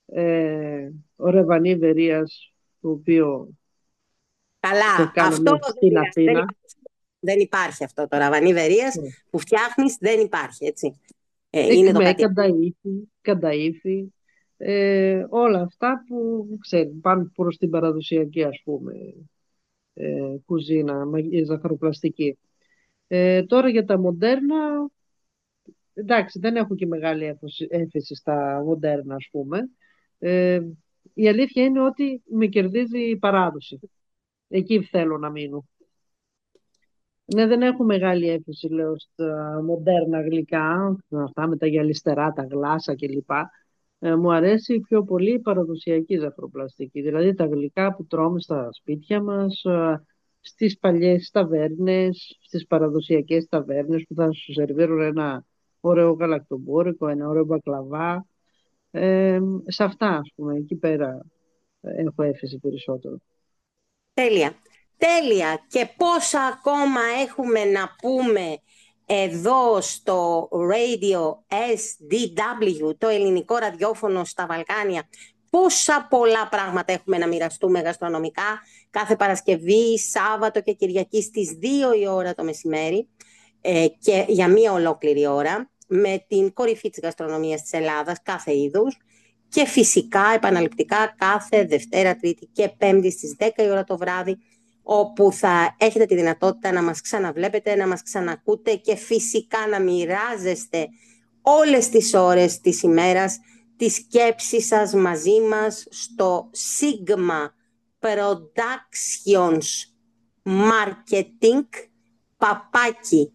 ο Ρεβανί Βερίας, το οποίο το Καλά, αυτό κάναμε στην δεν Αθήνα. υπάρχει. Δεν υπάρχει αυτό το ραβανί βερίας Ναι. που φτιάχνεις, δεν υπάρχει, έτσι. Είναι το Εκμέ, κάτι. κανταΐφι, όλα αυτά που ξέρει, πάνε προς την παραδοσιακή, ας πούμε, κουζίνα, ζαχαροπλαστική. Τώρα για τα μοντέρνα, εντάξει, δεν έχω και μεγάλη έφεση στα μοντέρνα, ας πούμε. Ε, η αλήθεια είναι ότι με κερδίζει η παράδοση. Εκεί θέλω να μείνω. Ναι, δεν έχω μεγάλη έφεση, λέω, στα μοντέρνα γλυκά, αυτά με τα γυαλιστερά, τα γλάσα κλπ. Μου αρέσει πιο πολύ η παραδοσιακή ζαχαροπλαστική, δηλαδή τα γλυκά που τρώμε στα σπίτια μας, στις παλιές ταβέρνες, στις παραδοσιακές ταβέρνες που θα σου σερβίρουν ένα ωραίο γαλακτομπούρικο, ένα ωραίο μπακλαβά. Σε αυτά, ας πούμε, εκεί πέρα έχω έφεση περισσότερο. Τέλεια. Τέλεια. Και πόσα ακόμα έχουμε να πούμε εδώ στο Radio SDW, το ελληνικό ραδιόφωνο στα Βαλκάνια. Πόσα πολλά πράγματα έχουμε να μοιραστούμε γαστρονομικά κάθε Παρασκευή, Σάββατο και Κυριακή στις 2 η ώρα το μεσημέρι και για μία ολόκληρη ώρα με την κορυφή της γαστρονομίας της Ελλάδας κάθε είδους και φυσικά επαναληπτικά κάθε Δευτέρα, Τρίτη και Πέμπτη στις 10 η ώρα το βράδυ, όπου θα έχετε τη δυνατότητα να μας ξαναβλέπετε, να μας ξανακούτε και φυσικά να μοιράζεστε όλες τις ώρες της ημέρας τη σκέψη σας μαζί μας στο Sigma Productions Marketing παπάκι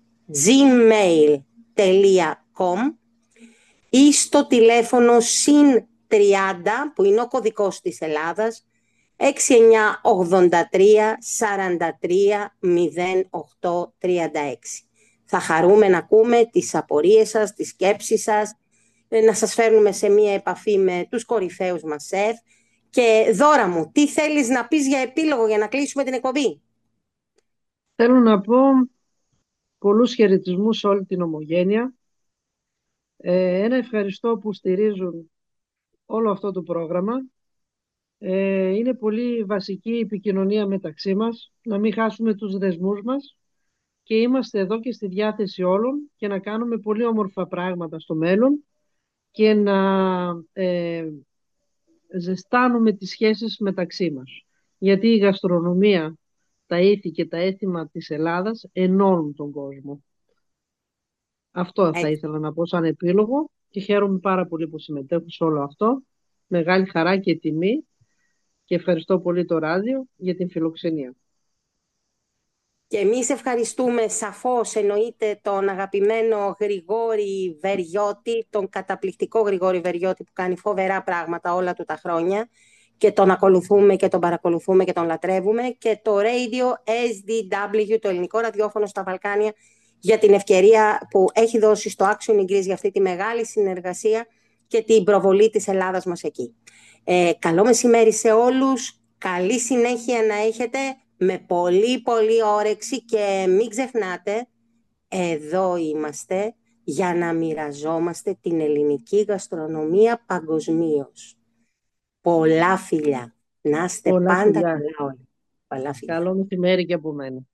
gmail.com ή στο τηλέφωνο συν 30 που είναι ο κωδικός της Ελλάδας 6983-43-08-36. Θα χαρούμε να ακούμε τις απορίες σας, τις σκέψεις σας, να σας φέρνουμε σε μία επαφή με τους κορυφαίους μας σεφ. Και Δώρα μου, τι θέλεις να πεις για επίλογο για να κλείσουμε την εκπομπή? Θέλω να πω πολλούς χαιρετισμούς σε όλη την ομογένεια. Ένα ευχαριστώ που στηρίζουν όλο αυτό το πρόγραμμα. Είναι πολύ βασική η επικοινωνία μεταξύ μας, να μην χάσουμε τους δεσμούς μας και είμαστε εδώ και στη διάθεση όλων και να κάνουμε πολύ όμορφα πράγματα στο μέλλον και να ζεστάνουμε τις σχέσεις μεταξύ μας. Γιατί η γαστρονομία, τα ήθη και τα έθιμα της Ελλάδας ενώνουν τον κόσμο. Αυτό θα ήθελα να πω σαν επίλογο και χαίρομαι πάρα πολύ που συμμετέχω σε όλο αυτό. Μεγάλη χαρά και τιμή και ευχαριστώ πολύ το ράδιο για την φιλοξενία. Και εμείς ευχαριστούμε σαφώς, εννοείται, τον αγαπημένο Γρηγόρη Βεριώτη, τον καταπληκτικό Γρηγόρη Βεριώτη που κάνει φοβερά πράγματα όλα του τα χρόνια και τον ακολουθούμε και τον παρακολουθούμε και τον λατρεύουμε, και το Radio SDW, το ελληνικό ραδιόφωνο στα Βαλκάνια, για την ευκαιρία που έχει δώσει στο Action Greece για αυτή τη μεγάλη συνεργασία και την προβολή της Ελλάδας μας εκεί. Καλό μεσημέρι σε όλους, καλή συνέχεια να έχετε, με πολύ πολύ όρεξη, και μην ξεχνάτε, εδώ είμαστε για να μοιραζόμαστε την ελληνική γαστρονομία παγκοσμίως. Πολλά φιλιά. Να είστε Πολλά πάντα φιλιά. καλά όλοι. Πολλά φιλιά. Καλό μεσημέρι και από μένα.